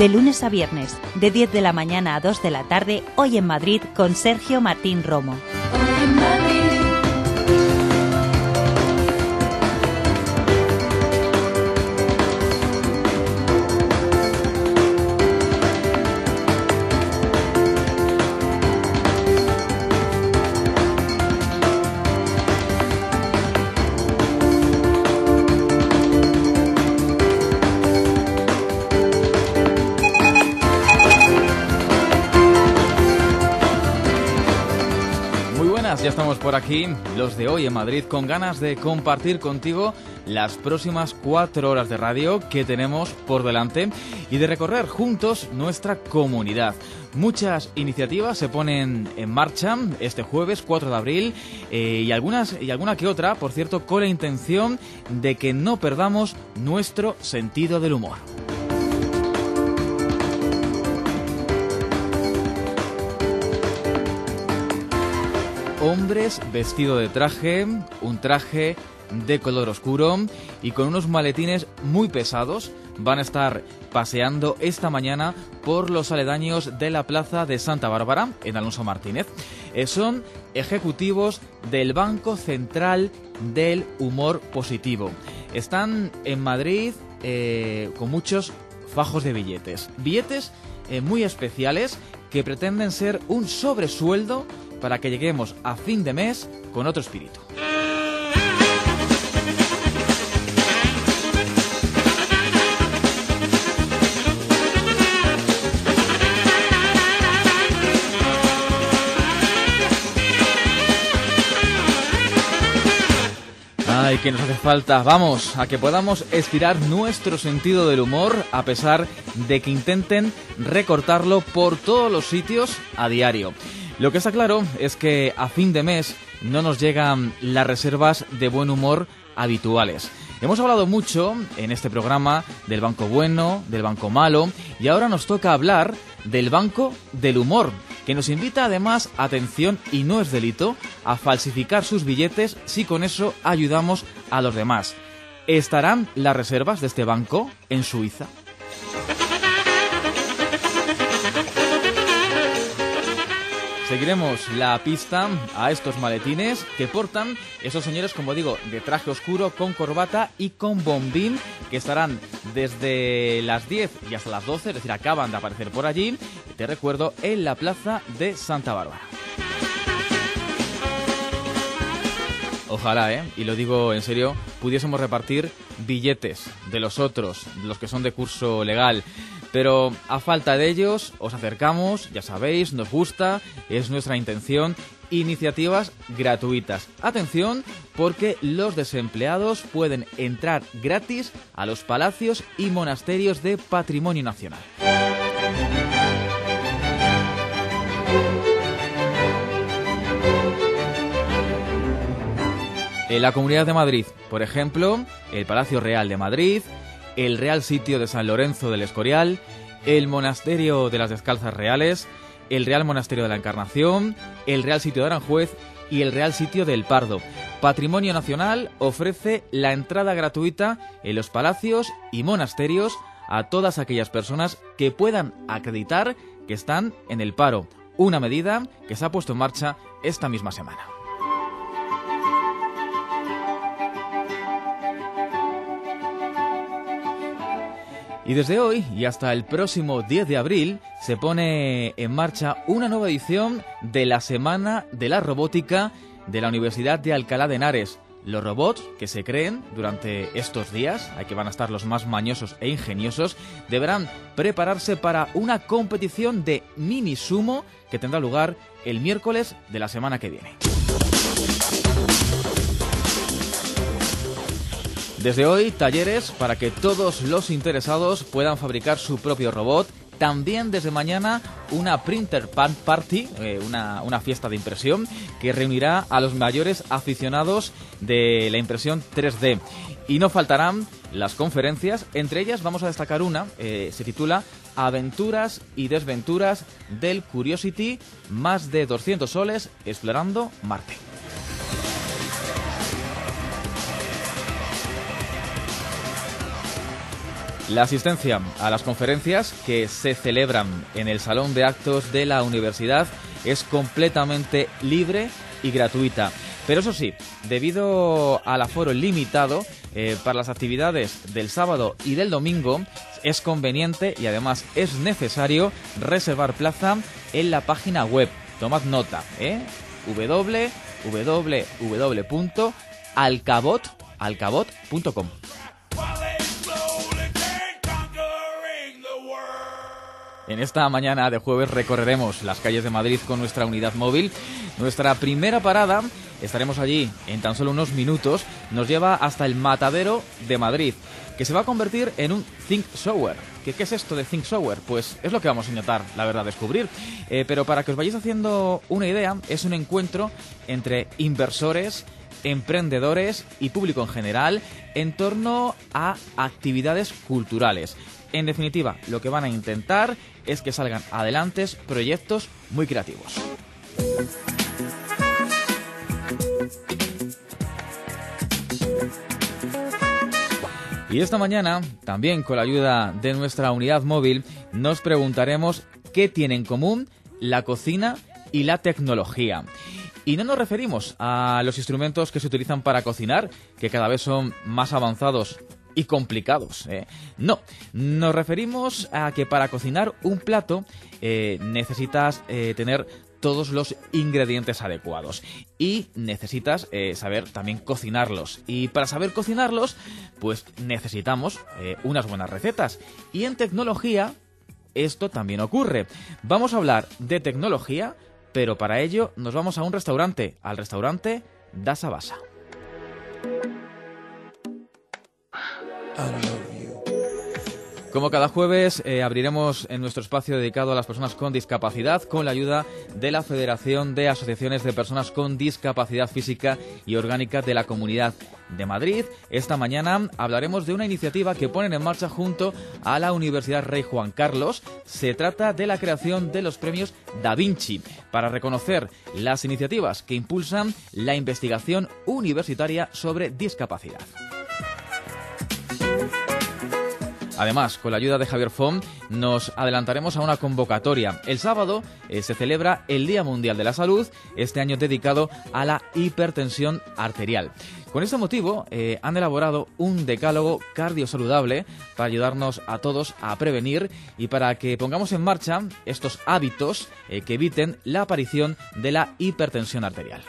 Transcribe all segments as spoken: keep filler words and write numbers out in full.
De lunes a viernes, de diez de la mañana a dos de la tarde, Hoy en Madrid con Sergio Martín Romo. Hoy en Madrid. Ya estamos por aquí, los de Hoy en Madrid, con ganas de compartir contigo las próximas cuatro horas de radio que tenemos por delante y de recorrer juntos nuestra comunidad. Muchas iniciativas se ponen en marcha este jueves cuatro de abril eh, y algunas y alguna que otra, por cierto, con la intención de que no perdamos nuestro sentido del humor. Hombres vestidos de traje, un traje de color oscuro y con unos maletines muy pesados van a estar paseando esta mañana por los aledaños de la Plaza de Santa Bárbara, en Alonso Martínez. Eh, son ejecutivos del Banco Central del Humor Positivo. Están en Madrid eh, con muchos fajos de billetes. Billetes eh, muy especiales que pretenden ser un sobresueldo para que lleguemos a fin de mes con otro espíritu. Ay, que nos hace falta, vamos, a que podamos estirar nuestro sentido del humor a pesar de que intenten recortarlo por todos los sitios a diario. Lo que está claro es que a fin de mes no nos llegan las reservas de buen humor habituales. Hemos hablado mucho en este programa del banco bueno, del banco malo, y ahora nos toca hablar del banco del humor, que nos invita además, atención, y no es delito, a falsificar sus billetes si con eso ayudamos a los demás. ¿Estarán las reservas de este banco en Suiza? Seguiremos la pista a estos maletines que portan esos señores, como digo, de traje oscuro, con corbata y con bombín, que estarán desde las diez y hasta las doce, es decir, acaban de aparecer por allí, te recuerdo, en la Plaza de Santa Bárbara. Ojalá, ¿eh? Y lo digo en serio, pudiésemos repartir billetes de los otros, de los que son de curso legal. Pero a falta de ellos, os acercamos, ya sabéis, nos gusta, es nuestra intención, iniciativas gratuitas. Atención, porque los desempleados pueden entrar gratis a los palacios y monasterios de Patrimonio Nacional. En la Comunidad de Madrid, por ejemplo, el Palacio Real de Madrid, el Real Sitio de San Lorenzo del Escorial, el Monasterio de las Descalzas Reales, el Real Monasterio de la Encarnación, el Real Sitio de Aranjuez y el Real Sitio del Pardo. Patrimonio Nacional ofrece la entrada gratuita en los palacios y monasterios a todas aquellas personas que puedan acreditar que están en el paro, una medida que se ha puesto en marcha esta misma semana. Y desde hoy y hasta el próximo diez de abril se pone en marcha una nueva edición de la Semana de la Robótica de la Universidad de Alcalá de Henares. Los robots que se creen durante estos días, hay que van a estar los más mañosos e ingeniosos, deberán prepararse para una competición de mini sumo que tendrá lugar el miércoles de la semana que viene. Desde hoy, talleres para que todos los interesados puedan fabricar su propio robot. También desde mañana una Printer Pan Party, eh, una, una fiesta de impresión que reunirá a los mayores aficionados de la impresión tres D. Y no faltarán las conferencias, entre ellas vamos a destacar una, eh, se titula Aventuras y desventuras del Curiosity, más de doscientos soles explorando Marte. La asistencia a las conferencias que se celebran en el Salón de Actos de la Universidad es completamente libre y gratuita. Pero eso sí, debido al aforo limitado, eh, para las actividades del sábado y del domingo es conveniente y además es necesario reservar plaza en la página web. Tomad nota, ¿eh? w w w punto alcabot punto com. En esta mañana de jueves recorreremos las calles de Madrid con nuestra unidad móvil. Nuestra primera parada, estaremos allí en tan solo unos minutos, nos lleva hasta el Matadero de Madrid, que se va a convertir en un Think Shower. ¿Qué, qué es esto de Think Shower? Pues es lo que vamos a intentar, la verdad, descubrir. Eh, pero para que os vayáis haciendo una idea, es un encuentro entre inversores, emprendedores y público en general en torno a actividades culturales. En definitiva, lo que van a intentar es que salgan adelante proyectos muy creativos. Y esta mañana, también con la ayuda de nuestra unidad móvil, nos preguntaremos qué tiene en común la cocina y la tecnología. Y no nos referimos a los instrumentos que se utilizan para cocinar, que cada vez son más avanzados y complicados, ¿eh? No, nos referimos a que para cocinar un plato eh, necesitas eh, tener todos los ingredientes adecuados y necesitas eh, saber también cocinarlos. Y para saber cocinarlos, pues necesitamos eh, unas buenas recetas. Y en tecnología esto también ocurre. Vamos a hablar de tecnología, pero para ello nos vamos a un restaurante, al restaurante Dasa Basa. Como cada jueves, eh, abriremos en nuestro espacio dedicado a las personas con discapacidad con la ayuda de la Federación de Asociaciones de Personas con Discapacidad Física y Orgánica de la Comunidad de Madrid. Esta mañana hablaremos de una iniciativa que ponen en marcha junto a la Universidad Rey Juan Carlos. Se trata de la creación de los premios Da Vinci para reconocer las iniciativas que impulsan la investigación universitaria sobre discapacidad. Además, con la ayuda de Javier Font, nos adelantaremos a una convocatoria. El sábado eh, se celebra el Día Mundial de la Salud, este año dedicado a la hipertensión arterial. Con este motivo, eh, han elaborado un decálogo cardiosaludable para ayudarnos a todos a prevenir y para que pongamos en marcha estos hábitos eh, que eviten la aparición de la hipertensión arterial.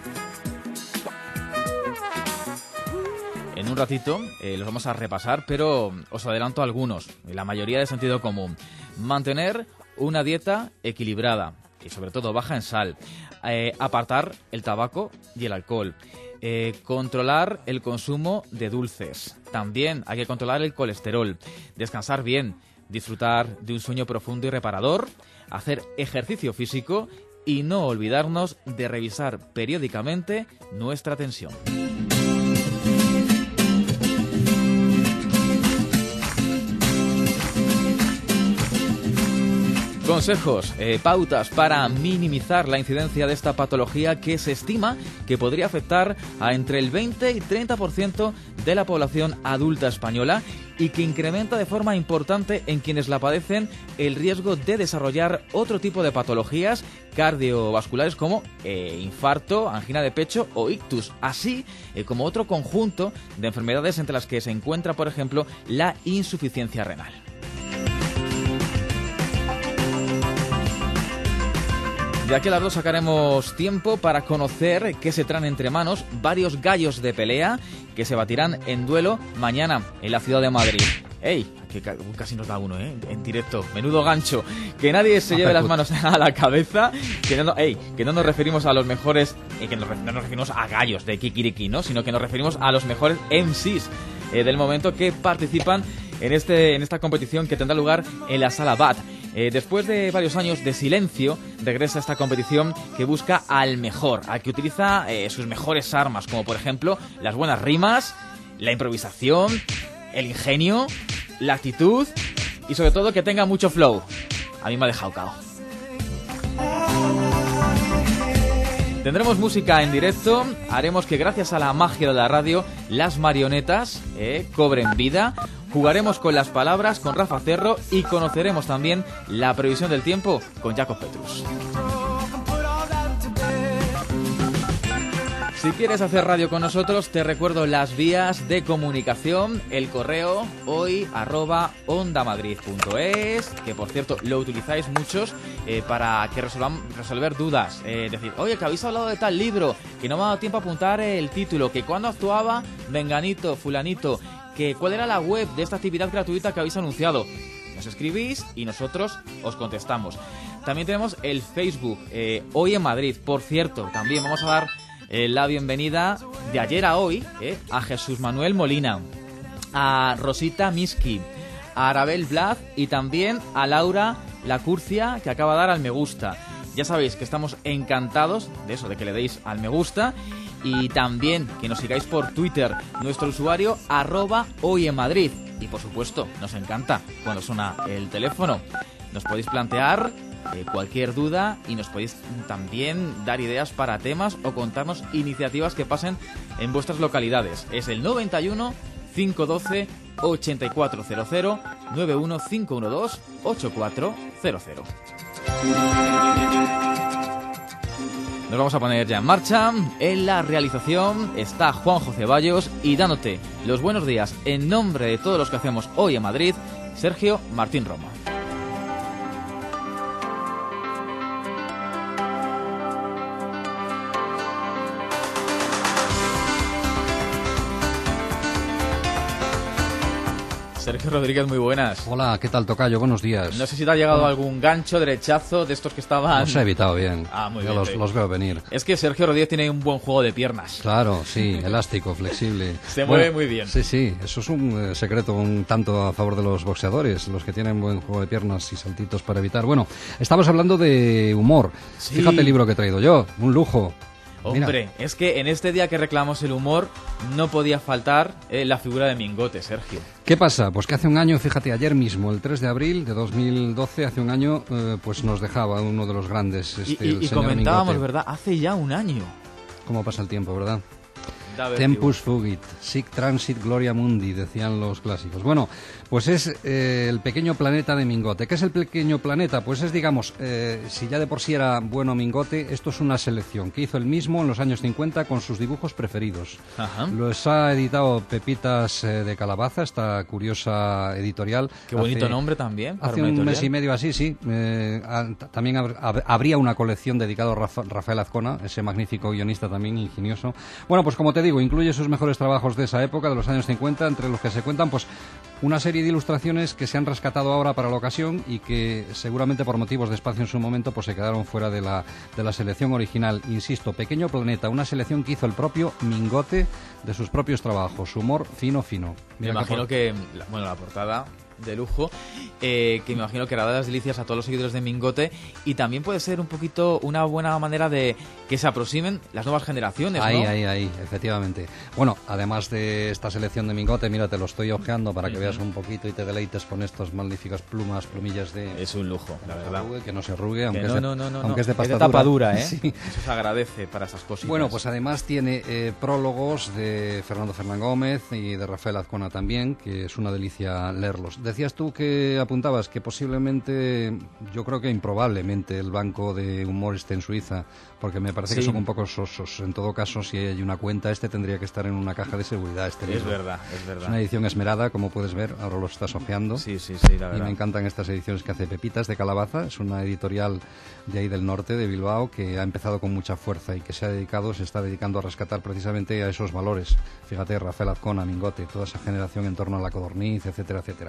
En un ratito eh, los vamos a repasar, pero os adelanto algunos, la mayoría de sentido común. Mantener una dieta equilibrada y sobre todo baja en sal. Eh, apartar el tabaco y el alcohol. Eh, controlar el consumo de dulces. También hay que controlar el colesterol. Descansar bien. Disfrutar de un sueño profundo y reparador. Hacer ejercicio físico y no olvidarnos de revisar periódicamente nuestra tensión. Consejos, eh, pautas para minimizar la incidencia de esta patología que se estima que podría afectar a entre el veinte y treinta por ciento de la población adulta española y que incrementa de forma importante en quienes la padecen el riesgo de desarrollar otro tipo de patologías cardiovasculares como eh, infarto, angina de pecho o ictus, así eh, como otro conjunto de enfermedades entre las que se encuentra, por ejemplo, la insuficiencia renal. De aquí a las dos sacaremos tiempo para conocer qué se traen entre manos varios gallos de pelea que se batirán en duelo mañana en la ciudad de Madrid. ¡Ey! Que casi nos da uno, ¿eh? En directo. Menudo gancho. Que nadie se lleve las manos a la cabeza. Que no, ey, que no nos referimos a los mejores... Eh, que no nos referimos a gallos de Kikiriki, ¿no? Sino que nos referimos a los mejores M Cs eh, del momento que participan en, este, en esta competición que tendrá lugar en la Sala Bat. Eh, después de varios años de silencio, regresa esta competición que busca al mejor, al que utiliza eh, sus mejores armas, como por ejemplo las buenas rimas, la improvisación, el ingenio, la actitud y sobre todo que tenga mucho flow. A mí me ha dejado cao. Tendremos música en directo, haremos que gracias a la magia de la radio las marionetas eh, cobren vida. jugaremos con las palabras con Rafa Cerro y conoceremos también la previsión del tiempo con Jacob Petrus. Si quieres hacer radio con nosotros, te recuerdo las vías de comunicación, el correo hoy arroba ondamadrid punto es, que por cierto lo utilizáis muchos eh, para que resolvan, resolver dudas, eh, decir, oye, que habéis hablado de tal libro, que no me ha dado tiempo a apuntar el título, que cuando actuaba Menganito, Fulanito, que cuál era la web de esta actividad gratuita que habéis anunciado. Nos escribís y nosotros os contestamos. También tenemos el Facebook, eh, Hoy en Madrid. Por cierto, también vamos a dar Eh, la bienvenida de ayer a hoy eh, a Jesús Manuel Molina, a Rosita Miski, a Arabel Blaz y también a Laura Lacurcia, que acaba de dar al me gusta. Ya sabéis que estamos encantados de eso, de que le deis al me gusta, y también que nos sigáis por Twitter, nuestro usuario arroba hoy en Madrid. Y por supuesto, nos encanta cuando suena el teléfono. Nos podéis plantear Eh, cualquier duda y nos podéis también dar ideas para temas o contarnos iniciativas que pasen en vuestras localidades. Es el noventa y uno, cinco doce, ochenta y cuatro cero cero, noventa y uno, cinco doce, ochenta y cuatro cero cero. Nos vamos a poner ya en marcha. En la realización está Juanjo Ceballos y dándote los buenos días en nombre de todos los que hacemos hoy en Madrid, Sergio Martín Roma. Sergio Rodríguez, muy buenas. Hola, ¿qué tal, tocayo? Buenos días. No sé si te ha llegado Hola. algún gancho, derechazo de estos que estaban... Los he evitado bien. Ah, muy Yo bien. Los, sí. los veo venir. Es que Sergio Rodríguez tiene un buen juego de piernas. Claro, sí, elástico, flexible. Se bueno, mueve muy bien. Sí, sí, eso es un eh, secreto un tanto a favor de los boxeadores, los que tienen buen juego de piernas y saltitos para evitar. Bueno, estamos hablando de humor. Sí. Fíjate el libro que he traído yo, un lujo. Hombre, Mira. Es que en este día que reclamamos el humor no podía faltar eh, la figura de Mingote, Sergio. ¿Qué pasa? Pues que hace un año, fíjate, ayer mismo, el tres de abril de dos mil doce, hace un año, eh, pues nos dejaba uno de los grandes, este, y, y, el y señor comentábamos, Mingote. ¿verdad? Hace ya un año. ¿Cómo pasa el tiempo, verdad? Da Tempus fugit, sic transit gloria mundi, decían los clásicos. Bueno, pues es eh, el pequeño planeta de Mingote. ¿Qué es el pequeño planeta? Pues es, digamos, eh, si ya de por sí era bueno Mingote, esto es una selección que hizo él mismo en los años cincuenta con sus dibujos preferidos. Ajá. Los ha editado Pepitas eh, de Calabaza, esta curiosa editorial. Qué bonito hace, nombre también. Para hace un mes y medio así, sí. Eh, a, también hab, hab, habría una colección dedicada a Rafa, Rafael Azcona, ese magnífico guionista también ingenioso. Bueno, pues como te digo, incluye sus mejores trabajos de esa época, de los años cincuenta, entre los que se cuentan pues una serie de ilustraciones que se han rescatado ahora para la ocasión y que seguramente por motivos de espacio en su momento pues se quedaron fuera de la, de la selección original. Insisto, Pequeño Planeta, una selección que hizo el propio Mingote de sus propios trabajos, humor fino fino. Mira, me imagino que, que, bueno, la portada de lujo, eh, que me imagino que hará de las delicias a todos los seguidores de Mingote, y también puede ser un poquito una buena manera de que se aproximen las nuevas generaciones, ¿no? Ahí, ahí, ahí, efectivamente. Bueno, además de esta selección de Mingote, mira, te lo estoy ojeando para que uh-huh. veas un poquito y te deleites con estas magníficas plumas, plumillas de... Es un lujo, la verdad. Arrugue, que no se arrugue, aunque, no, es, de, no, no, no, aunque no. es de pasta es de tapa dura, ¿eh? Sí. Eso se agradece para esas cositas. Bueno, pues además tiene eh, prólogos de Fernando Fernán Gómez y de Rafael Azcona también, que es una delicia leerlos. Decías tú que apuntabas que posiblemente, yo creo que improbablemente, el banco de humor esté en Suiza, porque me parece sí. que son un poco sosos. En todo caso, si hay una cuenta, este tendría que estar en una caja de seguridad. Este es libro. verdad, es verdad. Es una edición esmerada, como puedes ver, ahora lo estás ojeando. Sí, sí, sí, la verdad. Y me encantan estas ediciones que hace Pepitas de Calabaza. Es una editorial de ahí del norte, de Bilbao, que ha empezado con mucha fuerza y que se ha dedicado, se está dedicando a rescatar precisamente a esos valores. Fíjate, Rafael Azcona, Mingote, toda esa generación en torno a la codorniz, etcétera, etcétera.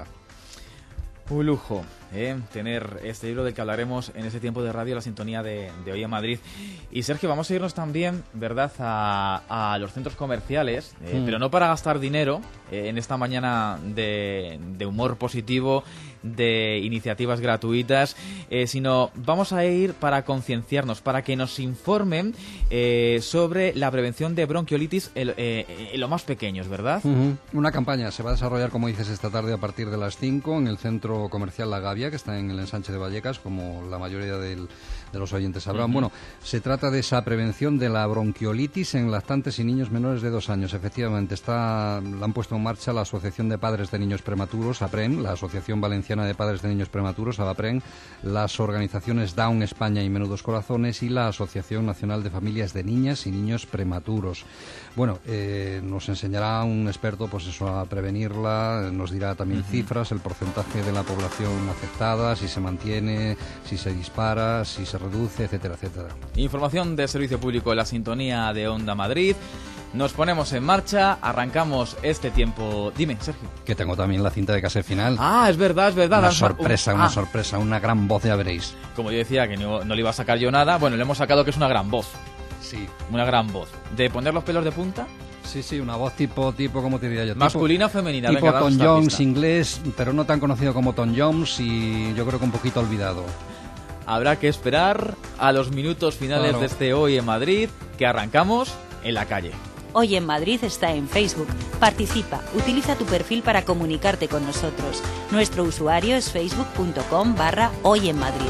Un lujo, ¿eh? Tener este libro del que hablaremos en ese tiempo de radio, la sintonía de, de Hoy en Madrid. Y Sergio, vamos a irnos también, ¿verdad?, a, a los centros comerciales, eh, mm. pero no para gastar dinero eh, en esta mañana de, de humor positivo, de iniciativas gratuitas, eh, sino vamos a ir para concienciarnos, para que nos informen eh, sobre la prevención de bronquiolitis en, eh, en los más pequeños, ¿verdad? Uh-huh. Una campaña se va a desarrollar, como dices, esta tarde a partir de las cinco en el centro comercial La Gavia, que está en el ensanche de Vallecas, como la mayoría del, de los oyentes sabrán. Uh-huh. Bueno, se trata de esa prevención de la bronquiolitis en lactantes y niños menores de dos años. Efectivamente, está, la han puesto en marcha la Asociación de Padres de Niños Prematuros, APREN, la Asociación Valenciana de Padres de Niños Prematuros, AVAPREN, las organizaciones Down España y Menudos Corazones y la Asociación Nacional de Familias de Niñas y Niños Prematuros. Bueno, eh, nos enseñará un experto, pues eso, a prevenirla, nos dirá también uh-huh. cifras, el porcentaje de la población afectada, si se mantiene, si se dispara, si se reduce, etcétera, etcétera. Información de servicio público en la sintonía de Onda Madrid. Nos ponemos en marcha, arrancamos este tiempo. Dime, Sergio. Que tengo también la cinta de cassette final. Ah, es verdad, es verdad. Una Has... sorpresa, uh, una ah. sorpresa, una gran voz, ya veréis. Como yo decía que no, no le iba a sacar yo nada, bueno, le hemos sacado que es una gran voz. Sí. Una gran voz. ¿De poner los pelos de punta? Sí, sí, una voz tipo, tipo, ¿cómo te diría yo? ¿Masculina o femenina? Tipo Venga, Tom Jones, inglés, pero no tan conocido como Tom Jones y yo creo que un poquito olvidado. Habrá que esperar a los minutos finales claro. de este Hoy en Madrid, que arrancamos en la calle. Hoy en Madrid está en Facebook. Participa, utiliza tu perfil para comunicarte con nosotros. Nuestro usuario es facebook.com barra Hoy en Madrid.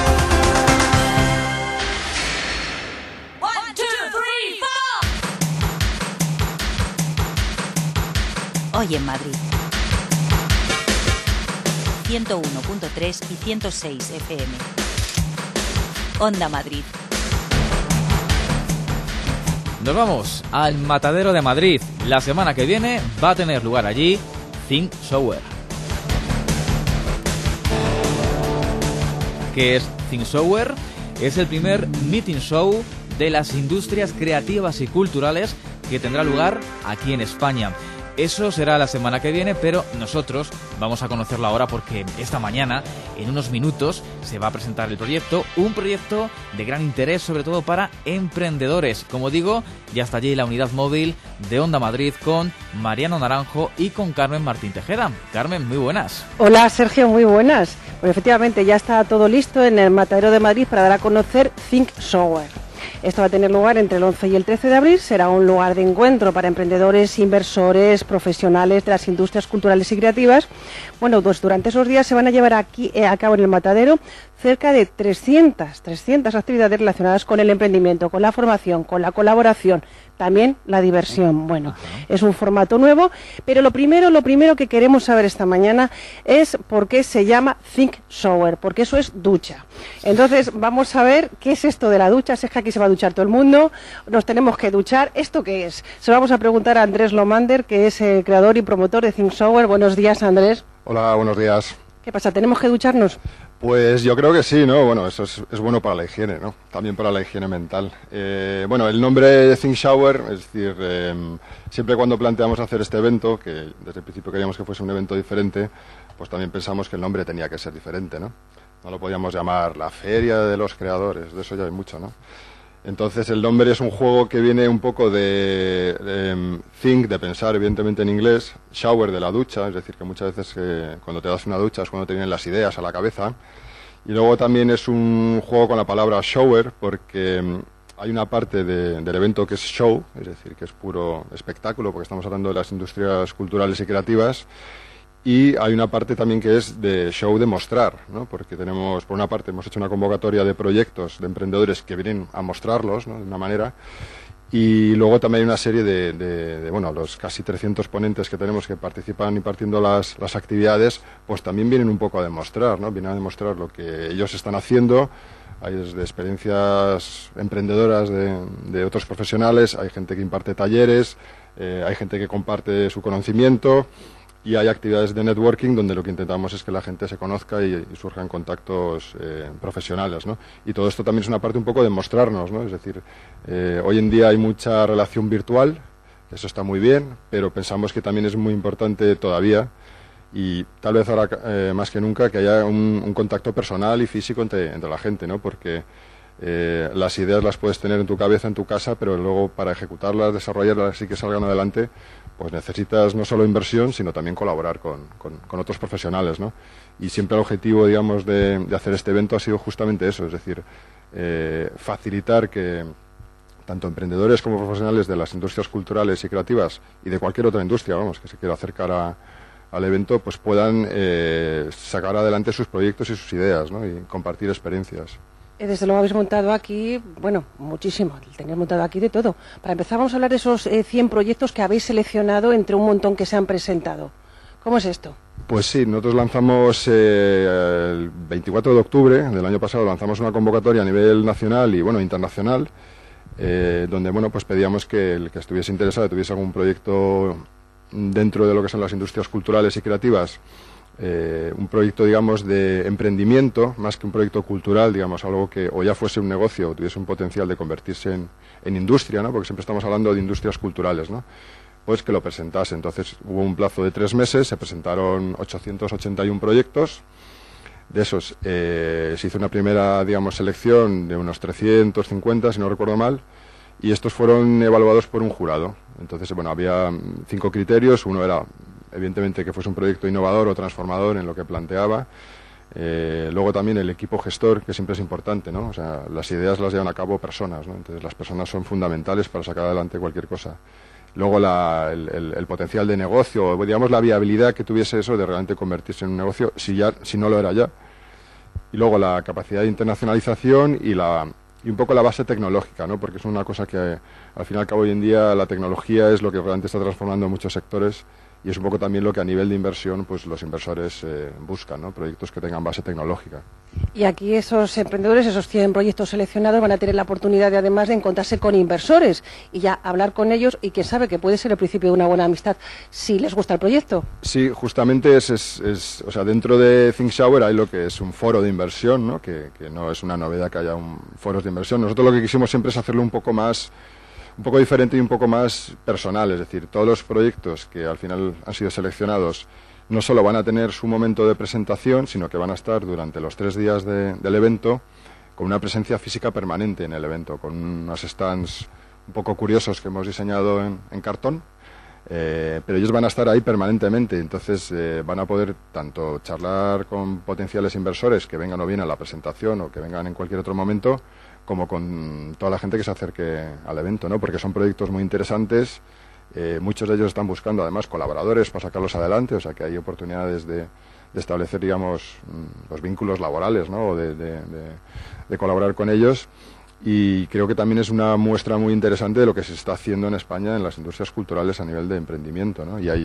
Hoy en Madrid. ciento uno punto tres y ciento seis F M. Onda Madrid. Nos vamos al Matadero de Madrid. La semana que viene va a tener lugar allí Think Shower. ¿Qué es Think Shower? Es el primer meeting show de las industrias creativas y culturales que tendrá lugar aquí en España. Eso será la semana que viene, pero nosotros vamos a conocerlo ahora porque esta mañana, en unos minutos, se va a presentar el proyecto, un proyecto de gran interés, sobre todo para emprendedores. Como digo, ya está allí la unidad móvil de Onda Madrid con Mariano Naranjo y con Carmen Martín Tejeda. Carmen, muy buenas. Hola, Sergio, muy buenas. Pues efectivamente, ya está todo listo en el Matadero de Madrid para dar a conocer Think Shower. Esto va a tener lugar entre el once y el trece de abril. Será un lugar de encuentro para emprendedores, inversores, profesionales de las industrias culturales y creativas. Bueno, pues durante esos días se van a llevar aquí eh, a cabo en el Matadero cerca de trescientas, trescientas actividades relacionadas con el emprendimiento, con la formación, con la colaboración, también la diversión. Bueno, es un formato nuevo, pero lo primero, lo primero que queremos saber esta mañana es por qué se llama Think Shower, porque eso es ducha. Entonces, vamos a ver qué es esto de la ducha. Si es que aquí se va a duchar todo el mundo, nos tenemos que duchar. ¿Esto qué es? Se lo vamos a preguntar a Andrés Lomander, que es el creador y promotor de Think Shower. Buenos días, Andrés. Hola, buenos días. ¿Qué pasa? ¿Tenemos que ducharnos? Pues yo creo que sí, ¿no? Bueno, eso es, es bueno para la higiene, ¿no? También para la higiene mental. Eh, bueno, el nombre de Think Shower, es decir, eh, siempre cuando planteamos hacer este evento, que desde el principio queríamos que fuese un evento diferente, pues también pensamos que el nombre tenía que ser diferente, ¿no? No lo podíamos llamar la Feria de los Creadores, de eso ya hay mucho, ¿no? Entonces el nombre es un juego que viene un poco de, de um, think, de pensar, evidentemente en inglés, shower de la ducha, es decir, que muchas veces eh, cuando te das una ducha es cuando te vienen las ideas a la cabeza. Y luego también es un juego con la palabra shower, porque um, hay una parte de, del evento que es show, es decir, que es puro espectáculo, porque estamos hablando de las industrias culturales y creativas. Y hay una parte también que es de show de mostrar, ¿no? Porque tenemos, por una parte, hemos hecho una convocatoria de proyectos de emprendedores que vienen a mostrarlos, ¿no? De una manera. Y luego también hay una serie de, de, de, bueno, los casi trescientos ponentes que tenemos que participan impartiendo las, las actividades, pues también vienen un poco a demostrar, ¿no? Vienen a demostrar lo que ellos están haciendo. Hay desde experiencias emprendedoras de, de otros profesionales, hay gente que imparte talleres, eh, hay gente que comparte su conocimiento. Y hay actividades de networking donde lo que intentamos es que la gente se conozca y, y surjan contactos eh, profesionales, ¿no? Y todo esto también es una parte un poco de mostrarnos, ¿no? Es decir, eh, hoy en día hay mucha relación virtual, eso está muy bien, pero pensamos que también es muy importante todavía y tal vez ahora eh, más que nunca que haya un, un contacto personal y físico entre, entre la gente, ¿no? Porque eh, las ideas las puedes tener en tu cabeza, en tu casa, pero luego para ejecutarlas, desarrollarlas y que salgan adelante, pues necesitas no solo inversión, sino también colaborar con, con, con otros profesionales, ¿no? Y siempre el objetivo, digamos, de, de hacer este evento ha sido justamente eso, es decir, eh, facilitar que tanto emprendedores como profesionales de las industrias culturales y creativas y de cualquier otra industria, vamos, que se quiera acercar a, al evento, pues puedan eh, sacar adelante sus proyectos y sus ideas, ¿no? Y compartir experiencias. Desde luego habéis montado aquí, bueno, muchísimo, tenéis montado aquí de todo. Para empezar vamos a hablar de esos eh, cien proyectos que habéis seleccionado entre un montón que se han presentado. ¿Cómo es esto? Pues sí, nosotros lanzamos eh, el veinticuatro de octubre del año pasado, lanzamos una convocatoria a nivel nacional y bueno, internacional, eh, donde bueno, pues pedíamos que el que estuviese interesado, tuviese algún proyecto dentro de lo que son las industrias culturales y creativas, Eh, un proyecto, digamos, de emprendimiento, más que un proyecto cultural, digamos, algo que o ya fuese un negocio o tuviese un potencial de convertirse en, en industria, ¿no? Porque siempre estamos hablando de industrias culturales, ¿no? Pues que lo presentase. Entonces hubo un plazo de tres meses, se presentaron ochocientos ochenta y uno proyectos. De esos eh, se hizo una primera, digamos, selección de unos trescientos cincuenta, si no recuerdo mal, y estos fueron evaluados por un jurado. Entonces, bueno, había cinco criterios. Uno era, evidentemente, que fuese un proyecto innovador o transformador en lo que planteaba. Eh, luego también el equipo gestor, que siempre es importante, ¿no? O sea, las ideas las llevan a cabo personas, ¿no? Entonces las personas son fundamentales para sacar adelante cualquier cosa. Luego la, el, el, el potencial de negocio, digamos la viabilidad que tuviese eso de realmente convertirse en un negocio, si ya, si no lo era ya. Y luego la capacidad de internacionalización y la y un poco la base tecnológica, ¿no? Porque es una cosa que al fin y al cabo hoy en día la tecnología es lo que realmente está transformando muchos sectores. Y es un poco también lo que a nivel de inversión pues los inversores eh, buscan, ¿no? Proyectos que tengan base tecnológica. Y aquí esos emprendedores, esos cien proyectos seleccionados van a tener la oportunidad de, además de encontrarse con inversores y ya hablar con ellos y que sabe que puede ser el principio de una buena amistad si les gusta el proyecto. Sí, justamente es, es, es o sea, dentro de Think Shower hay lo que es un foro de inversión, ¿no? Que, que no es una novedad que haya un foros de inversión. Nosotros lo que quisimos siempre es hacerlo un poco más un poco diferente y un poco más personal, es decir, todos los proyectos que al final han sido seleccionados no solo van a tener su momento de presentación, sino que van a estar durante los tres días de, del evento con una presencia física permanente en el evento, con unos stands un poco curiosos que hemos diseñado en, en cartón, eh, pero ellos van a estar ahí permanentemente, entonces eh, van a poder tanto charlar con potenciales inversores que vengan o bien a la presentación o que vengan en cualquier otro momento, como con toda la gente que se acerque al evento, ¿no? Porque son proyectos muy interesantes, eh, muchos de ellos están buscando además colaboradores para sacarlos adelante, o sea que hay oportunidades de, de establecer, digamos, los vínculos laborales, ¿no? O de, de, de, de colaborar con ellos, y creo que también es una muestra muy interesante de lo que se está haciendo en España en las industrias culturales a nivel de emprendimiento, ¿no? Y hay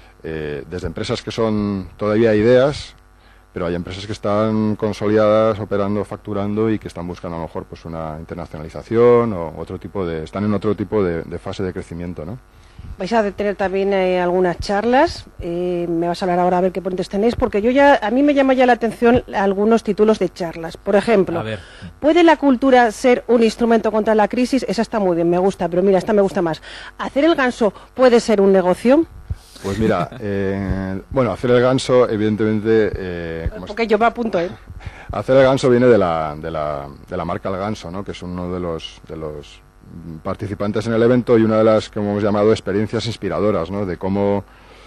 eh, desde empresas que son todavía ideas, pero hay empresas que están consolidadas, operando, facturando y que están buscando a lo mejor pues una internacionalización o otro tipo de, están en otro tipo de, de fase de crecimiento, ¿no? Vais a tener también eh, algunas charlas, eh, me vas a hablar ahora a ver qué ponentes tenéis, porque yo ya, a mí me llama ya la atención algunos títulos de charlas. Por ejemplo, a ver. ¿puede la cultura ser un instrumento contra la crisis? Esa está muy bien, me gusta, pero mira, esta me gusta más. ¿Hacer el ganso puede ser un negocio? Pues mira, eh, bueno, hacer el ganso, evidentemente... Eh, Porque yo me apunto, ¿eh? Hacer el ganso viene de la, de la, de la marca El Ganso, ¿no? Que es uno de los, de los participantes en el evento y una de las que hemos llamado experiencias inspiradoras, ¿no? De cómo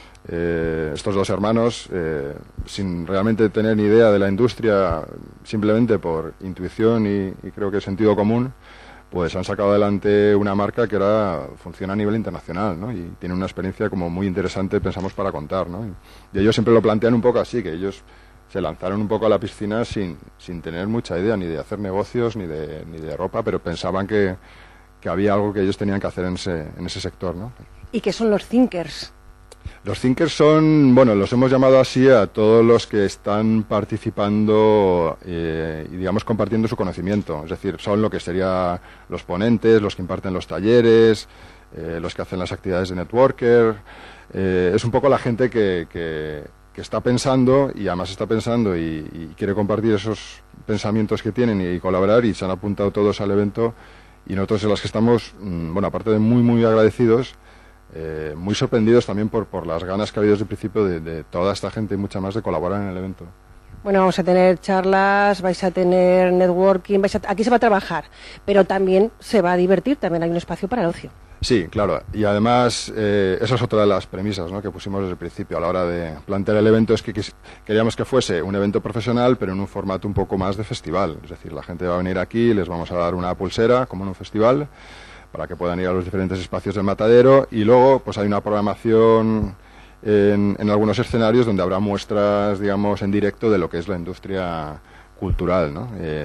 eh, estos dos hermanos, eh, sin realmente tener ni idea de la industria, simplemente por intuición y, y creo que sentido común, pues han sacado adelante una marca que ahora funciona a nivel internacional, ¿no? Y tiene una experiencia como muy interesante, pensamos, para contar, ¿no? Y, y ellos siempre lo plantean un poco así, que ellos se lanzaron un poco a la piscina sin, sin tener mucha idea ni de hacer negocios ni de, ni de ropa, pero pensaban que, que había algo que ellos tenían que hacer en ese, en ese sector, ¿no? ¿Y qué son los thinkers? Los thinkers son, bueno, los hemos llamado así a todos los que están participando eh, y, digamos, compartiendo su conocimiento. Es decir, son lo que serían los ponentes, los que imparten los talleres, eh, los que hacen las actividades de networker. Eh, es un poco la gente que, que, que está pensando y además está pensando y, y quiere compartir esos pensamientos que tienen y, y colaborar, y se han apuntado todos al evento, y nosotros en los que estamos, bueno, aparte de muy, muy agradecidos, Eh, muy sorprendidos también por, por las ganas que ha habido desde el principio de, de toda esta gente y mucha más de colaborar en el evento. Bueno, vamos a tener charlas, vais a tener networking, vais a, aquí se va a trabajar, pero también se va a divertir, también hay un espacio para el ocio. Sí, claro, y además eh, esa es otra de las premisas, ¿no?, que pusimos desde el principio a la hora de plantear el evento, es que quis, queríamos que fuese un evento profesional, pero en un formato un poco más de festival, es decir, la gente va a venir aquí, les vamos a dar una pulsera, como en un festival, para que puedan ir a los diferentes espacios del matadero, y luego pues hay una programación en, en algunos escenarios donde habrá muestras, digamos, en directo de lo que es la industria cultural, ¿no? Eh,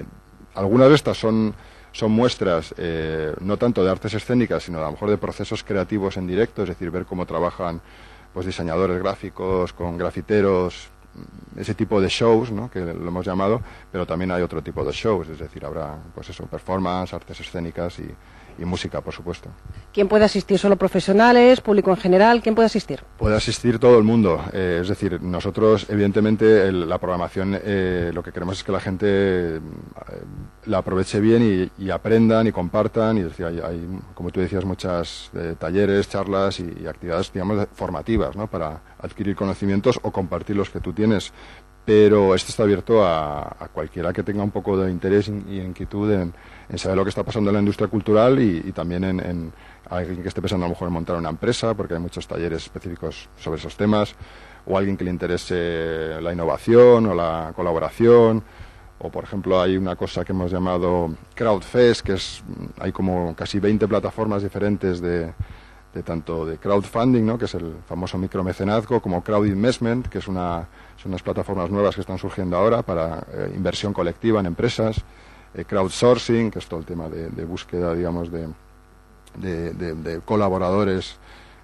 algunas de estas son, son muestras eh, no tanto de artes escénicas, sino a lo mejor de procesos creativos en directo, es decir, ver cómo trabajan pues diseñadores gráficos con grafiteros, ese tipo de shows, ¿no?, que lo hemos llamado, pero también hay otro tipo de shows, es decir, habrá pues eso, performance, artes escénicas y, y música, por supuesto. ¿Quién puede asistir? ¿Solo profesionales, público en general? ¿Quién puede asistir? Puede asistir todo el mundo, eh, es decir, nosotros evidentemente el, la programación eh, lo que queremos es que la gente eh, la aproveche bien y, y aprendan y compartan, y es decir, hay, hay, como tú decías, muchas eh, talleres, charlas y, y actividades, digamos, formativas, ¿no?, para adquirir conocimientos o compartir los que tú tienes, pero esto está abierto a, a cualquiera que tenga un poco de interés y inquietud en, en saber lo que está pasando en la industria cultural y, y también en, en alguien que esté pensando a lo mejor en montar una empresa, porque hay muchos talleres específicos sobre esos temas, o alguien que le interese la innovación o la colaboración, o por ejemplo hay una cosa que hemos llamado Crowdfest, que es, hay como casi veinte plataformas diferentes de, de tanto de crowdfunding, ¿no?, que es el famoso micromecenazgo, como crowd investment, que es una, son unas plataformas nuevas que están surgiendo ahora para eh, inversión colectiva en empresas, eh, crowdsourcing, que es todo el tema de, de búsqueda, digamos, de, de, de, de colaboradores.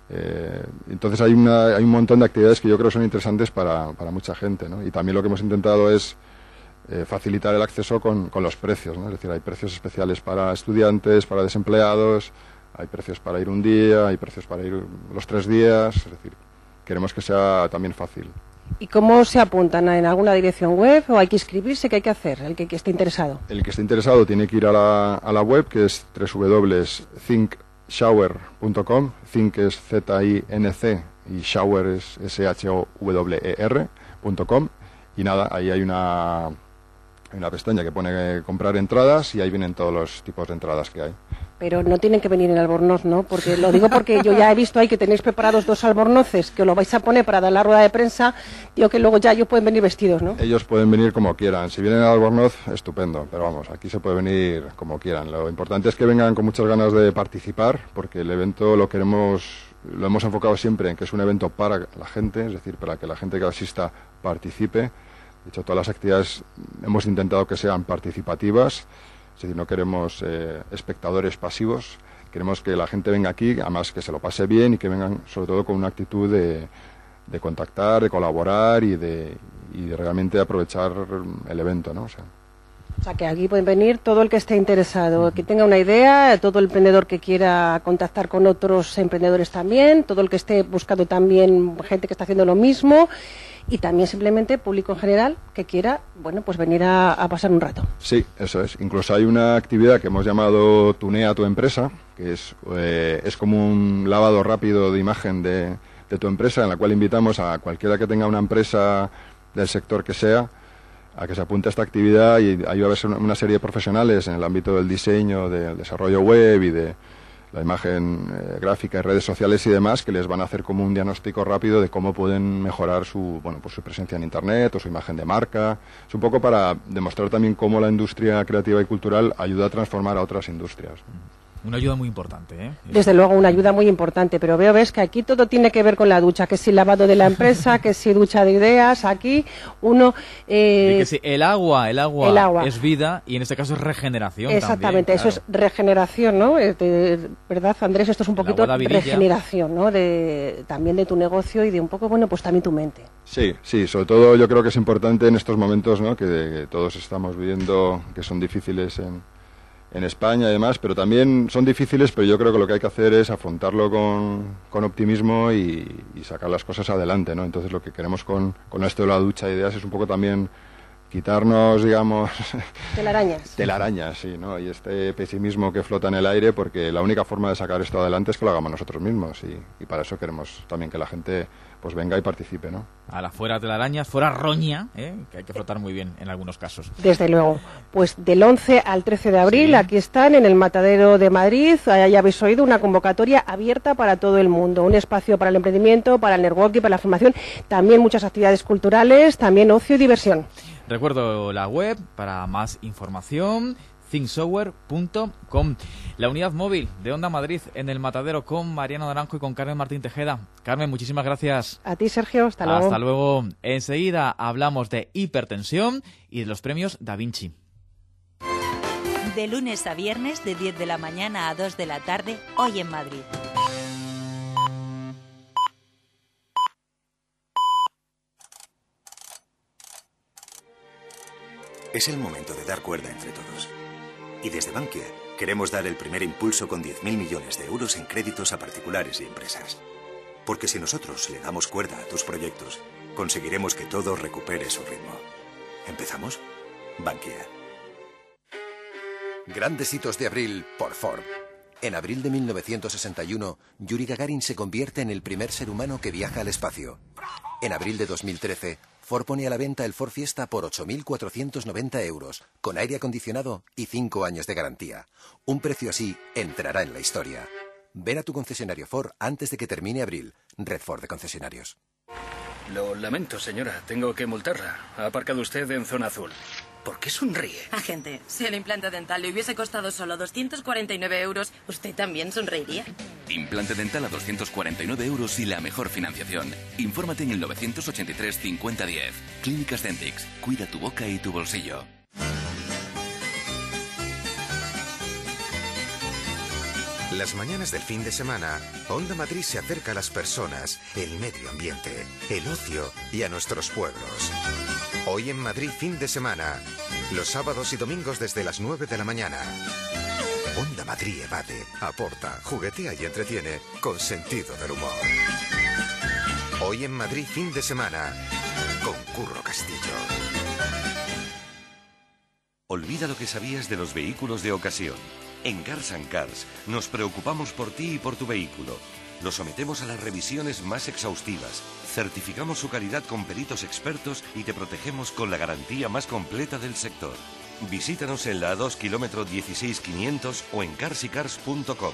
Eh, entonces hay, una, hay un montón de actividades que yo creo son interesantes para, para mucha gente, ¿no? Y también lo que hemos intentado es eh, facilitar el acceso con, con los precios, ¿no? Es decir, hay precios especiales para estudiantes, para desempleados, hay precios para ir un día, hay precios para ir los tres días, es decir, queremos que sea también fácil. ¿Y cómo se apuntan? ¿En alguna dirección web o hay que inscribirse? ¿Qué hay que hacer el que, que esté interesado? El que esté interesado tiene que ir a la, a la web, que es doble u doble u doble u punto think shower punto com. Think es Z I N C y Shower es S H O W E R punto com. Y nada, ahí hay una, hay una pestaña que pone comprar entradas y ahí vienen todos los tipos de entradas que hay. Pero no tienen que venir en albornoz, ¿no? Porque lo digo porque yo ya he visto ahí que tenéis preparados dos albornoces que lo vais a poner para dar la rueda de prensa. Digo que luego ya ellos pueden venir vestidos, ¿no? Ellos pueden venir como quieran. Si vienen al albornoz, estupendo. Pero vamos, aquí se puede venir como quieran. Lo importante es que vengan con muchas ganas de participar, porque el evento lo queremos, lo hemos enfocado siempre en que es un evento para la gente, es decir, para que la gente que asista participe. De hecho, todas las actividades hemos intentado que sean participativas. Es decir, no queremos eh, espectadores pasivos, queremos que la gente venga aquí, además que se lo pase bien y que vengan sobre todo con una actitud de, de contactar, de colaborar y de, y de realmente aprovechar el evento, ¿no? O sea, O sea, que aquí pueden venir todo el que esté interesado, que tenga una idea, todo el emprendedor que quiera contactar con otros emprendedores también, todo el que esté buscando también gente que está haciendo lo mismo, y también simplemente público en general que quiera, bueno, pues venir a, a pasar un rato. Sí, eso es. Incluso hay una actividad que hemos llamado Tunea tu empresa, que es, eh, es como un lavado rápido de imagen de, de tu empresa, en la cual invitamos a cualquiera que tenga una empresa del sector que sea, a que se apunte a esta actividad, y ahí va a haber una serie de profesionales en el ámbito del diseño, del desarrollo web y de la imagen eh, gráfica y redes sociales y demás, que les van a hacer como un diagnóstico rápido de cómo pueden mejorar su, bueno, pues su presencia en Internet o su imagen de marca. Es un poco para demostrar también cómo la industria creativa y cultural ayuda a transformar a otras industrias. Una ayuda muy importante, ¿eh? Desde luego, una ayuda muy importante, pero veo, ves, que aquí todo tiene que ver con la ducha, que si lavado de la empresa, que si ducha de ideas, aquí uno... Eh, y que si el agua, el agua, el agua es vida, y en este caso es regeneración. Exactamente, también, claro. Eso es regeneración, ¿no? Eh, de, ¿Verdad, Andrés? Esto es un poquito regeneración, ¿no? De, también de tu negocio y de un poco, bueno, pues también tu mente. Sí, sí, sobre todo yo creo que es importante en estos momentos, ¿no?, que, que todos estamos viviendo, que son difíciles en... en España y demás, pero también son difíciles, pero yo creo que lo que hay que hacer es afrontarlo con, con optimismo y, y sacar las cosas adelante, ¿no? Entonces lo que queremos con, con esto de la ducha de ideas es un poco también quitarnos, digamos... Telarañas. Telarañas, sí, ¿no? Y este pesimismo que flota en el aire, porque la única forma de sacar esto adelante es que lo hagamos nosotros mismos, y, y para eso queremos también que la gente pues venga y participe, ¿no? A la fuera telarañas, fuera roña, ¿eh? Que hay que flotar muy bien en algunos casos. Desde luego. Pues del once al trece de abril, sí. Aquí están en el Matadero de Madrid. Ahí ya habéis oído una convocatoria abierta para todo el mundo. Un espacio para el emprendimiento, para el networking, para la formación. También muchas actividades culturales, también ocio y diversión. Recuerdo la web para más información, think shower punto com. La unidad móvil de Onda Madrid en el Matadero con Mariano Naranjo y con Carmen Martín Tejeda. Carmen, muchísimas gracias. A ti, Sergio, hasta luego. Hasta luego. Enseguida hablamos de hipertensión y de los premios Da Vinci. De lunes a viernes, de diez de la mañana a dos de la tarde, Hoy en Madrid. Es el momento de dar cuerda entre todos. Y desde Bankia queremos dar el primer impulso con diez mil millones de euros en créditos a particulares y empresas. Porque si nosotros le damos cuerda a tus proyectos, conseguiremos que todo recupere su ritmo. ¿Empezamos? Bankia. Grandes hitos de abril por Ford. En abril de mil novecientos sesenta y uno, Yuri Gagarin se convierte en el primer ser humano que viaja al espacio. En abril de dos mil trece, Ford pone a la venta el Ford Fiesta por ocho mil cuatrocientos noventa euros, con aire acondicionado y cinco años de garantía. Un precio así entrará en la historia. Ven a tu concesionario Ford antes de que termine abril. Red Ford de concesionarios. Lo lamento, señora. Tengo que multarla. Ha aparcado usted en zona azul. ¿Por qué sonríe? Agente, si el implante dental le hubiese costado solo doscientos cuarenta y nueve euros, ¿usted también sonreiría? Implante dental a doscientos cuarenta y nueve euros y la mejor financiación. Infórmate en el novecientos ochenta y tres cincuenta diez. Clínicas Dentix. Cuida tu boca y tu bolsillo. Las mañanas del fin de semana, Onda Madrid se acerca a las personas, el medio ambiente, el ocio y a nuestros pueblos. Hoy en Madrid fin de semana, los sábados y domingos desde las nueve de la mañana. Onda Madrid evade, aporta, juguetea y entretiene con sentido del humor. Hoy en Madrid fin de semana, con Curro Castillo. Olvida lo que sabías de los vehículos de ocasión. En Cars and Cars nos preocupamos por ti y por tu vehículo. Lo sometemos a las revisiones más exhaustivas, certificamos su calidad con peritos expertos y te protegemos con la garantía más completa del sector. Visítanos en la A dos kilómetro dieciséis quinientos o en cars y cars punto com.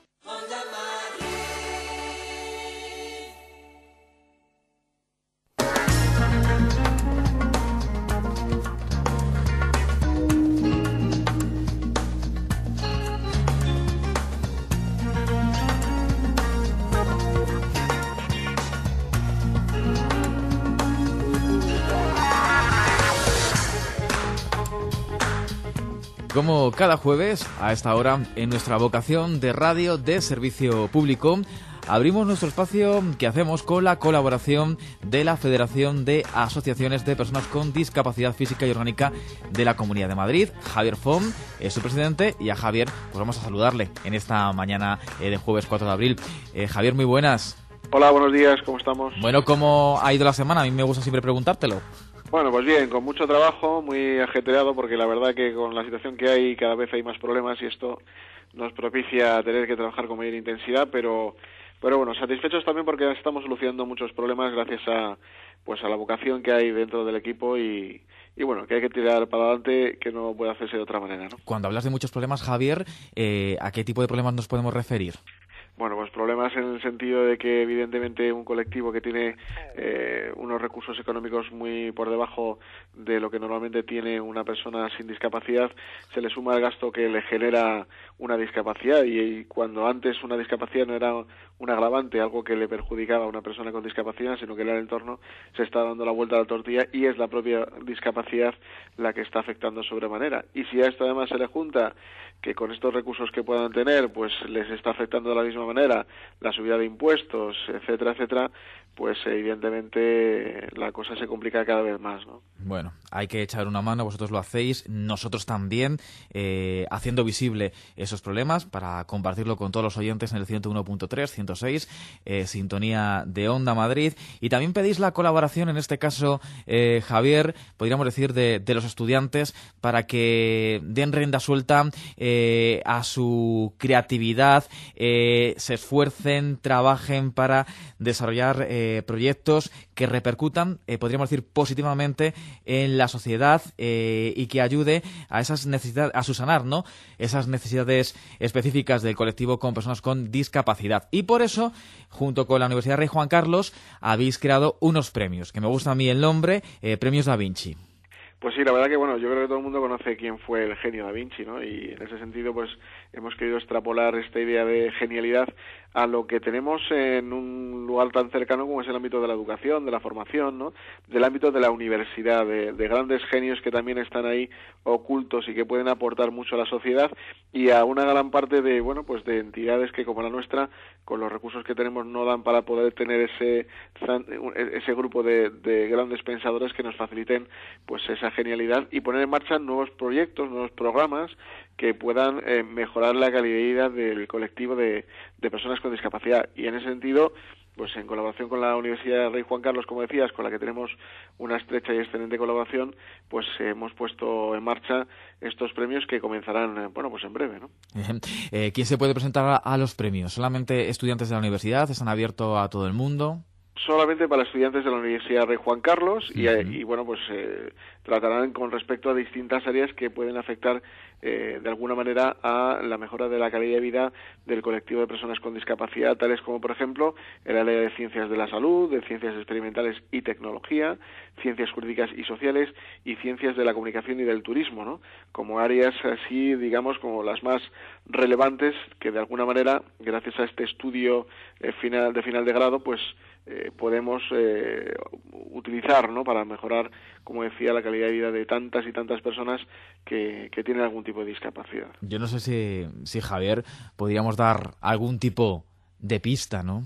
Como cada jueves, a esta hora, en nuestra vocación de radio de servicio público, abrimos nuestro espacio que hacemos con la colaboración de la Federación de Asociaciones de Personas con Discapacidad Física y Orgánica de la Comunidad de Madrid. Javier Font es su presidente y a Javier pues vamos a saludarle en esta mañana eh, de jueves cuatro de abril. Eh, Javier, muy buenas. Hola, buenos días, ¿cómo estamos? Bueno, ¿cómo ha ido la semana? A mí me gusta siempre preguntártelo. Bueno, pues bien, con mucho trabajo, muy ajetreado, porque la verdad que con la situación que hay cada vez hay más problemas y esto nos propicia tener que trabajar con mayor intensidad, pero pero bueno, satisfechos también porque estamos solucionando muchos problemas gracias a pues a la vocación que hay dentro del equipo y, y bueno, que hay que tirar para adelante, que no puede hacerse de otra manera, ¿no? Cuando hablas de muchos problemas, Javier, eh, ¿a qué tipo de problemas nos podemos referir? Bueno, pues problemas en el sentido de que evidentemente un colectivo que tiene eh, unos recursos económicos muy por debajo de lo que normalmente tiene una persona sin discapacidad, se le suma el gasto que le genera una discapacidad y, y cuando antes una discapacidad no era un agravante, algo que le perjudicaba a una persona con discapacidad, sino que era el entorno, se está dando la vuelta a la tortilla y es la propia discapacidad la que está afectando sobremanera. Y si a esto además se le junta que con estos recursos que puedan tener, pues les está afectando de la misma manera la subida de impuestos, etcétera, etcétera, pues evidentemente la cosa se complica cada vez más, ¿no? Bueno, hay que echar una mano, vosotros lo hacéis, nosotros también, eh, haciendo visible esos problemas para compartirlo con todos los oyentes en el ciento uno punto tres, ciento seis, eh, sintonía de Onda Madrid, y también pedís la colaboración, en este caso, eh, Javier, podríamos decir, de, de los estudiantes, para que den rienda suelta eh, a su creatividad, eh, se esfuercen, trabajen para desarrollar eh, proyectos que repercutan, eh, podríamos decir, positivamente en la sociedad eh, y que ayude a esas necesidades, a subsanar, ¿no?, esas necesidades específicas del colectivo con personas con discapacidad. Y por eso, junto con la Universidad Rey Juan Carlos, habéis creado unos premios, que me gusta a mí el nombre, eh, Premios Da Vinci. Pues sí, la verdad que bueno, yo creo que todo el mundo conoce quién fue el genio Da Vinci, ¿no? Y en ese sentido, pues hemos querido extrapolar esta idea de genialidad a lo que tenemos en un lugar tan cercano como es el ámbito de la educación, de la formación, ¿no? Del ámbito de la universidad, de, de grandes genios que también están ahí ocultos y que pueden aportar mucho a la sociedad, y a una gran parte de, bueno, pues de entidades que como la nuestra, con los recursos que tenemos, no dan para poder tener ese ese grupo de, de grandes pensadores que nos faciliten pues esa genialidad y poner en marcha nuevos proyectos, nuevos programas que puedan eh, mejorar la calidad de vida del colectivo de, de personas con discapacidad. Y en ese sentido, pues en colaboración con la Universidad Rey Juan Carlos, como decías, con la que tenemos una estrecha y excelente colaboración, pues eh, hemos puesto en marcha estos premios que comenzarán, eh, bueno, pues en breve, ¿no? Eh, ¿Quién se puede presentar a, a los premios? ¿Solamente estudiantes de la universidad? ¿Están abiertos a todo el mundo? Solamente para estudiantes de la Universidad Rey Juan Carlos y, uh-huh. y bueno, pues eh, tratarán con respecto a distintas áreas que pueden afectar eh, de alguna manera a la mejora de la calidad de vida del colectivo de personas con discapacidad, tales como, por ejemplo, el área de ciencias de la salud, de ciencias experimentales y tecnología, ciencias jurídicas y sociales y ciencias de la comunicación y del turismo, ¿no? Como áreas así, digamos, como las más relevantes que de alguna manera, gracias a este estudio eh, final de final de grado, pues Eh, podemos eh, utilizar, ¿no?, para mejorar, como decía, la calidad de vida de tantas y tantas personas que, que tienen algún tipo de discapacidad. Yo no sé si, si Javier, podríamos dar algún tipo de pista, ¿no?,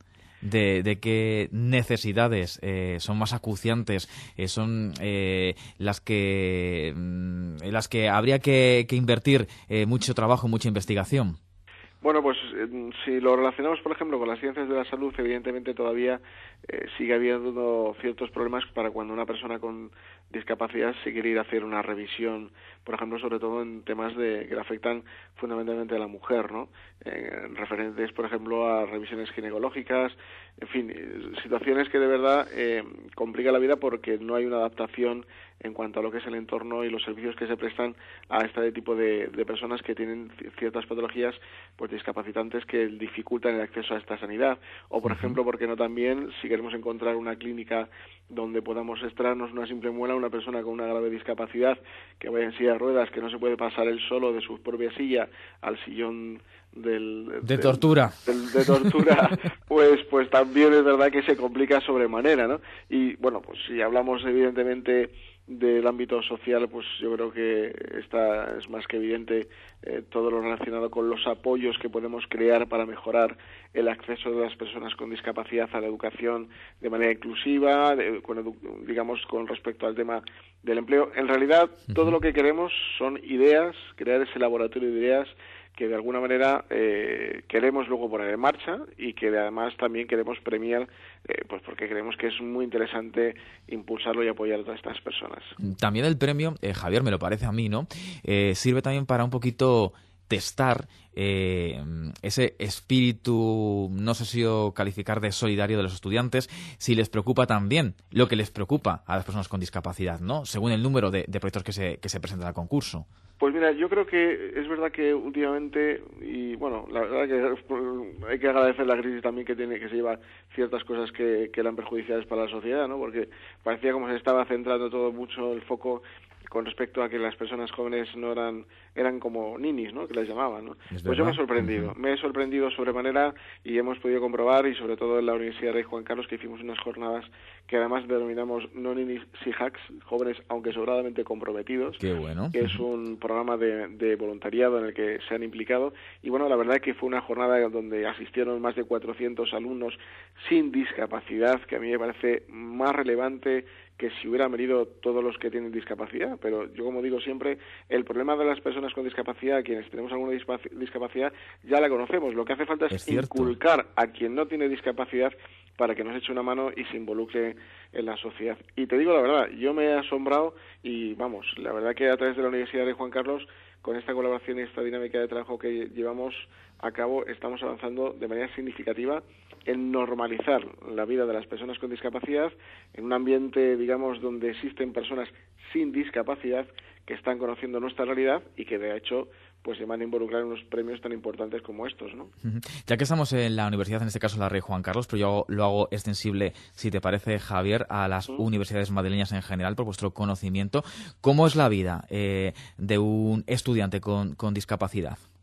de, de qué necesidades eh, son más acuciantes, eh, son eh, las que mm, en las que habría que, que invertir eh, mucho trabajo, mucha investigación. Bueno, pues eh, si lo relacionamos, por ejemplo, con las ciencias de la salud, evidentemente todavía eh, sigue habiendo ciertos problemas para cuando una persona con discapacidad se quiere ir a hacer una revisión, por ejemplo, sobre todo en temas de que le afectan fundamentalmente a la mujer, ¿no? Eh, referentes, por ejemplo, a revisiones ginecológicas, en fin, eh, situaciones que de verdad eh, complican la vida porque no hay una adaptación en cuanto a lo que es el entorno y los servicios que se prestan a este tipo de, de personas que tienen ciertas patologías pues discapacitantes que dificultan el acceso a esta sanidad. O, por ejemplo, ¿por qué no también, si queremos encontrar una clínica donde podamos extraernos una simple muela, una persona con una grave discapacidad que vaya en silla de ruedas, que no se puede pasar él solo de su propia silla al sillón del, de del, tortura del, de tortura pues pues también es verdad que se complica sobremanera, ¿no? Y bueno, pues si hablamos evidentemente del ámbito social, pues yo creo que está es más que evidente eh, todo lo relacionado con los apoyos que podemos crear para mejorar el acceso de las personas con discapacidad a la educación de manera inclusiva, de, con edu digamos con respecto al tema del empleo. En realidad, uh-huh. todo lo que queremos son ideas, crear ese laboratorio de ideas que de alguna manera eh, queremos luego poner en marcha y que además también queremos premiar, eh, pues porque creemos que es muy interesante impulsarlo y apoyar a todas estas personas. También el premio, eh, Javier, me lo parece a mí, ¿no? Eh, sirve también para un poquito testar eh, ese espíritu, no sé si o calificar de solidario de los estudiantes, si les preocupa también lo que les preocupa a las personas con discapacidad, ¿no? Según el número de, de proyectos que se, que se presentan al concurso. Pues mira, yo creo que es verdad que últimamente, y bueno, la verdad que hay que agradecer la crisis también que tiene, que se lleva ciertas cosas que, que eran perjudiciales para la sociedad, ¿no? Porque parecía como se estaba centrando todo mucho el foco con respecto a que las personas jóvenes no eran eran como ninis, ¿no?, que les llamaban, ¿no? Es pues yo me he sorprendido, uh-huh. me he sorprendido sobremanera y hemos podido comprobar, y sobre todo en la Universidad Rey Juan Carlos, que hicimos unas jornadas que además denominamos no ninis si hacks, jóvenes aunque sobradamente comprometidos. Qué bueno. Que es un programa de, de voluntariado en el que se han implicado, y bueno, la verdad es que fue una jornada donde asistieron más de cuatrocientos alumnos sin discapacidad, que a mí me parece más relevante que si hubieran venido todos los que tienen discapacidad. Pero yo, como digo siempre, el problema de las personas con discapacidad, quienes tenemos alguna discapacidad, ya la conocemos. Lo que hace falta es, es inculcar a quien no tiene discapacidad para que nos eche una mano y se involucre en la sociedad. Y te digo la verdad, yo me he asombrado y, vamos, la verdad que a través de la Universidad de Juan Carlos, con esta colaboración y esta dinámica de trabajo que llevamos a cabo, estamos avanzando de manera significativa en normalizar la vida de las personas con discapacidad en un ambiente, digamos, donde existen personas sin discapacidad que están conociendo nuestra realidad y que, de hecho, pues se van a involucrar en unos premios tan importantes como estos, ¿no? Ya que estamos en la universidad, en este caso la Rey Juan Carlos, pero yo lo hago extensible, si te parece, Javier, a las ¿Mm? universidades madrileñas en general, por vuestro conocimiento. ¿Cómo es la vida eh, de un estudiante con, con discapacidad?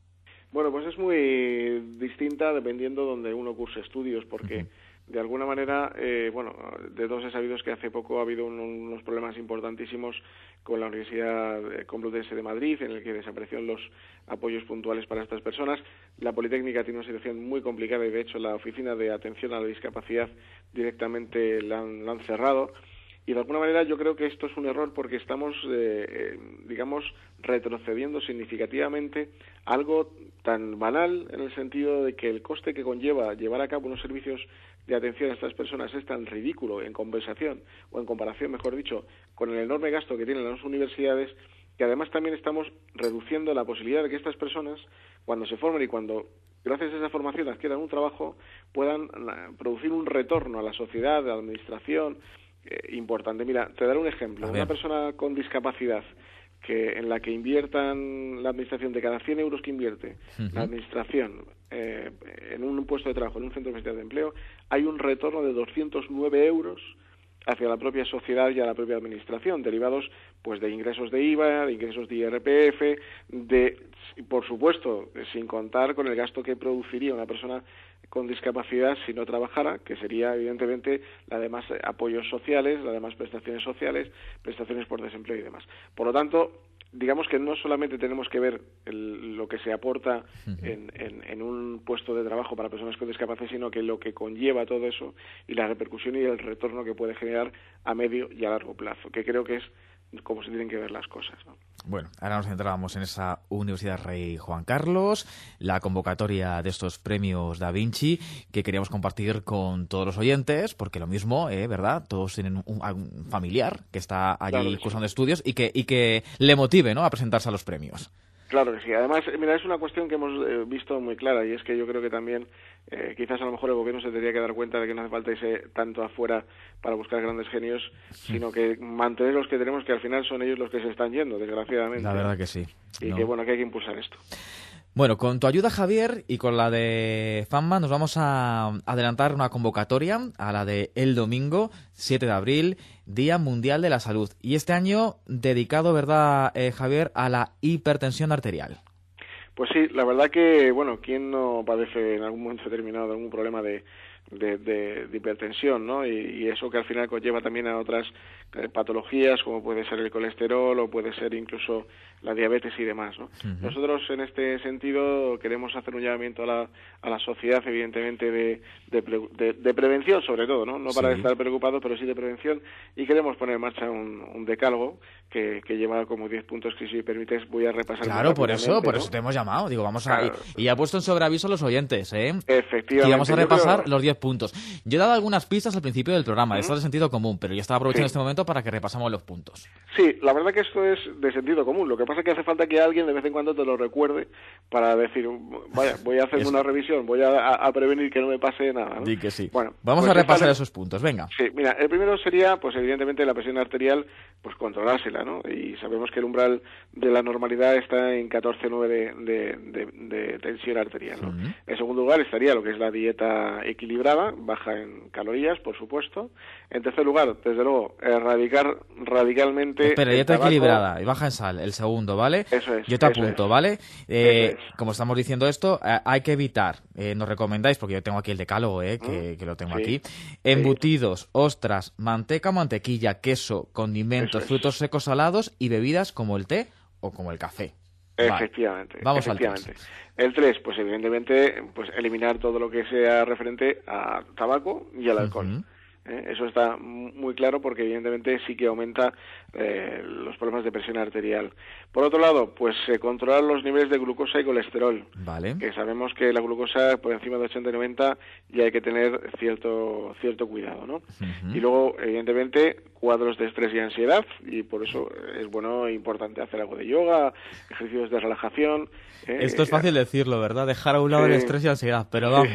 Bueno, pues es muy distinta dependiendo donde uno curse estudios, porque uh-huh. de alguna manera, eh, bueno, de todos he sabido que hace poco ha habido un, unos problemas importantísimos con la Universidad Complutense de Madrid, en el que desaparecieron los apoyos puntuales para estas personas. La Politécnica tiene una situación muy complicada y, de hecho, la Oficina de Atención a la Discapacidad directamente la han, la han cerrado. Y de alguna manera yo creo que esto es un error porque estamos, eh, eh, digamos, retrocediendo significativamente algo tan banal en el sentido de que el coste que conlleva llevar a cabo unos servicios de atención a estas personas es tan ridículo en compensación, o en comparación, mejor dicho, con el enorme gasto que tienen las universidades, que además también estamos reduciendo la posibilidad de que estas personas, cuando se formen y cuando, gracias a esa formación, adquieran un trabajo, puedan producir un retorno a la sociedad, a la administración, Eh, importante. Mira, te daré un ejemplo. Una persona con discapacidad que en la que inviertan la administración, de cada cien euros que invierte uh-huh. la administración eh, en un puesto de trabajo, en un centro especial de empleo, hay un retorno de doscientos nueve euros hacia la propia sociedad y a la propia administración, derivados pues de ingresos de I V A, de ingresos de I R P F, de, por supuesto, sin contar con el gasto que produciría una persona con discapacidad si no trabajara, que sería evidentemente la de más apoyos sociales, la de más prestaciones sociales, prestaciones por desempleo y demás. Por lo tanto, digamos que no solamente tenemos que ver el, lo que se aporta uh-huh. en, en, en un puesto de trabajo para personas con discapacidad, sino que lo que conlleva todo eso y la repercusión y el retorno que puede generar a medio y a largo plazo, que creo que es como se tienen que ver las cosas, ¿no? Bueno, ahora nos centrábamos en esa Universidad Rey Juan Carlos, la convocatoria de estos premios Da Vinci que queríamos compartir con todos los oyentes, porque lo mismo, eh, ¿verdad? Todos tienen un, un familiar que está allí claro, cursando sí. estudios y que, y que le motive, ¿no?, a presentarse a los premios. Claro que sí. Además, mira, es una cuestión que hemos eh, visto muy clara, y es que yo creo que también eh, quizás a lo mejor el gobierno se tendría que dar cuenta de que no hace falta irse tanto afuera para buscar grandes genios, sí. sino que mantener los que tenemos, que al final son ellos los que se están yendo, desgraciadamente. La verdad que sí. Y no. que bueno, que hay que impulsar esto. Bueno, con tu ayuda, Javier, y con la de FAMMA, nos vamos a adelantar una convocatoria a la de el domingo, siete de abril, Día Mundial de la Salud. Y este año dedicado, ¿verdad, eh, Javier, a la hipertensión arterial? Pues sí, la verdad que, bueno, ¿quién no padece en algún momento determinado de algún problema de, de, de, de hipertensión, ¿no? Y, y eso que al final conlleva también a otras eh, patologías, como puede ser el colesterol o puede ser incluso la diabetes y demás, ¿no? Uh-huh. Nosotros en este sentido queremos hacer un llamamiento a la, a la sociedad, evidentemente de, de, de, de prevención sobre todo, ¿no? No para sí. estar preocupados, pero sí de prevención, y queremos poner en marcha un, un decálogo que, que lleva como diez puntos que, si me permites, voy a repasar. Claro, por eso, por ¿no? eso te hemos llamado, digo, vamos a... Claro. Y, y ha puesto en sobreaviso a los oyentes, ¿eh? Efectivamente. Y vamos a repasar creo... los diez puntos. Yo he dado algunas pistas al principio del programa, uh-huh. esto es de sentido común, pero yo estaba aprovechando sí. este momento para que repasamos los puntos. Sí, la verdad que esto es de sentido común, lo que pasa es que hace falta que alguien de vez en cuando te lo recuerde para decir, vaya, voy a hacer una revisión, voy a, a, a prevenir que no me pase nada, ¿no? Di que sí. Bueno, vamos pues a repasar están... esos puntos, venga. Sí, mira, el primero sería, pues evidentemente la presión arterial, pues controlársela, ¿no? Y sabemos que el umbral de la normalidad está en catorce coma nueve de, de, de, de tensión arterial, ¿no? Uh-huh. En segundo lugar estaría lo que es la dieta equilibrada, baja en calorías, por supuesto. En tercer lugar, desde luego, erradicar radicalmente... Espera, dieta equilibrada y baja en sal, el segundo, ¿vale? Eso es. Yo te apunto, es. ¿vale? Eh, es. Como estamos diciendo esto, eh, hay que evitar, eh, nos recomendáis, porque yo tengo aquí el decálogo, eh, que, que lo tengo sí. aquí, embutidos, sí. ostras, manteca, mantequilla, queso, condimentos, frutos secos salados y bebidas como el té o como el café. Efectivamente. Vale. Vamos efectivamente. al tres. El tres, pues evidentemente, pues eliminar todo lo que sea referente a tabaco y al alcohol. Uh-huh. ¿Eh? Eso está muy claro porque evidentemente sí que aumenta eh, los problemas de presión arterial. Por otro lado, pues eh, controlar los niveles de glucosa y colesterol. Vale. Que sabemos que la glucosa por encima de ochenta y noventa ya hay que tener cierto cierto cuidado, ¿no? Uh-huh. Y luego, evidentemente, cuadros de estrés y ansiedad, y por eso es bueno e importante hacer algo de yoga, ejercicios de relajación. ¿eh? Esto es fácil decirlo, ¿verdad? Dejar a un lado sí. el estrés y la ansiedad, pero vamos.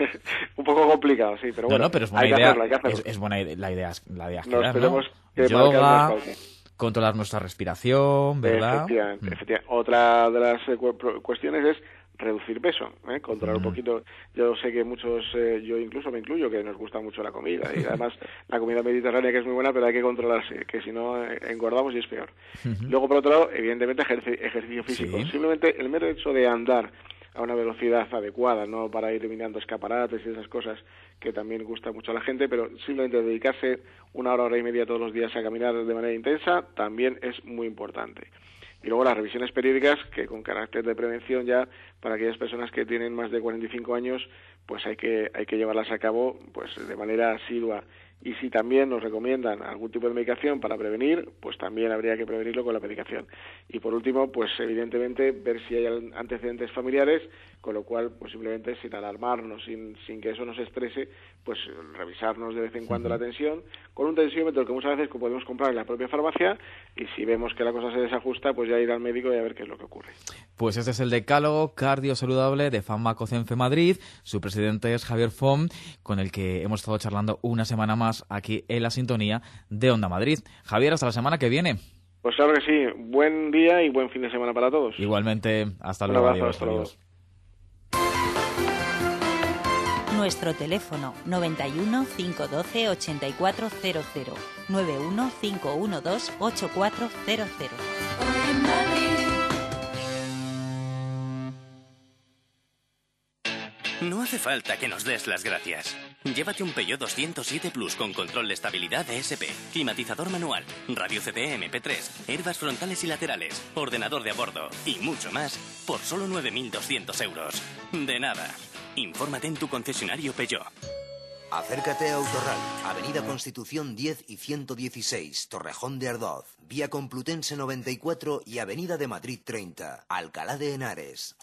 Un poco complicado, sí, pero bueno. No, no, pero es buena hay idea. Que hacerlo, hay que hacerlo. Es, es buena idea, la idea, la idea Nos quedar, tenemos ¿no? que Yoga, controlar nuestra respiración, ¿verdad? Efectivamente, mm. efectivamente. Otra de las eh, cu- cuestiones es reducir peso, ¿eh? controlar mm. un poquito. Yo sé que muchos, eh, yo incluso me incluyo, que nos gusta mucho la comida, y además la comida mediterránea, que es muy buena, pero hay que controlarse, que si no eh, engordamos y es peor. Uh-huh. Luego, por otro lado, evidentemente, ejerc- ejercicio físico. Sí. Simplemente el mero hecho de andar a una velocidad adecuada, no para ir eliminando escaparates y esas cosas que también gusta mucho a la gente, pero simplemente dedicarse una hora, hora y media todos los días a caminar de manera intensa también es muy importante. Y luego las revisiones periódicas, que con carácter de prevención ya para aquellas personas que tienen más de cuarenta y cinco años, pues hay que hay que llevarlas a cabo pues de manera asidua. Y si también nos recomiendan algún tipo de medicación para prevenir, pues también habría que prevenirlo con la medicación. Y por último, pues evidentemente ver si hay antecedentes familiares, con lo cual pues simplemente sin alarmarnos, sin, sin que eso nos estrese, pues revisarnos de vez en cuando la tensión, con un tensiómetro que muchas veces podemos comprar en la propia farmacia, y si vemos que la cosa se desajusta, pues ya ir al médico y a ver qué es lo que ocurre. Pues este es el decálogo cardio-saludable de Farmacocenfe Madrid. Su presidente es Javier Font, con el que hemos estado charlando una semana más aquí en la sintonía de Onda Madrid. Javier, hasta la semana que viene. Pues claro que sí. Buen día y buen fin de semana para todos. Igualmente, hasta luego. Un abrazo, adiós. hasta luego. Adiós. Nuestro teléfono noventa y uno, cinco uno dos, ochenta y cuatro cero cero, nueve uno cinco uno dos, ocho cuatro cero cero. No hace falta que nos des las gracias. Llévate un Peugeot doscientos siete Plus con control de estabilidad E S P, climatizador manual, radio C D M P tres, airbags frontales y laterales, ordenador de a bordo y mucho más por solo nueve mil doscientos euros. De nada. Infórmate en tu concesionario Peugeot. Acércate a Autorral, Avenida Constitución diez y ciento dieciséis, Torrejón de Ardoz, Vía Complutense noventa y cuatro y Avenida de Madrid treinta, Alcalá de Henares.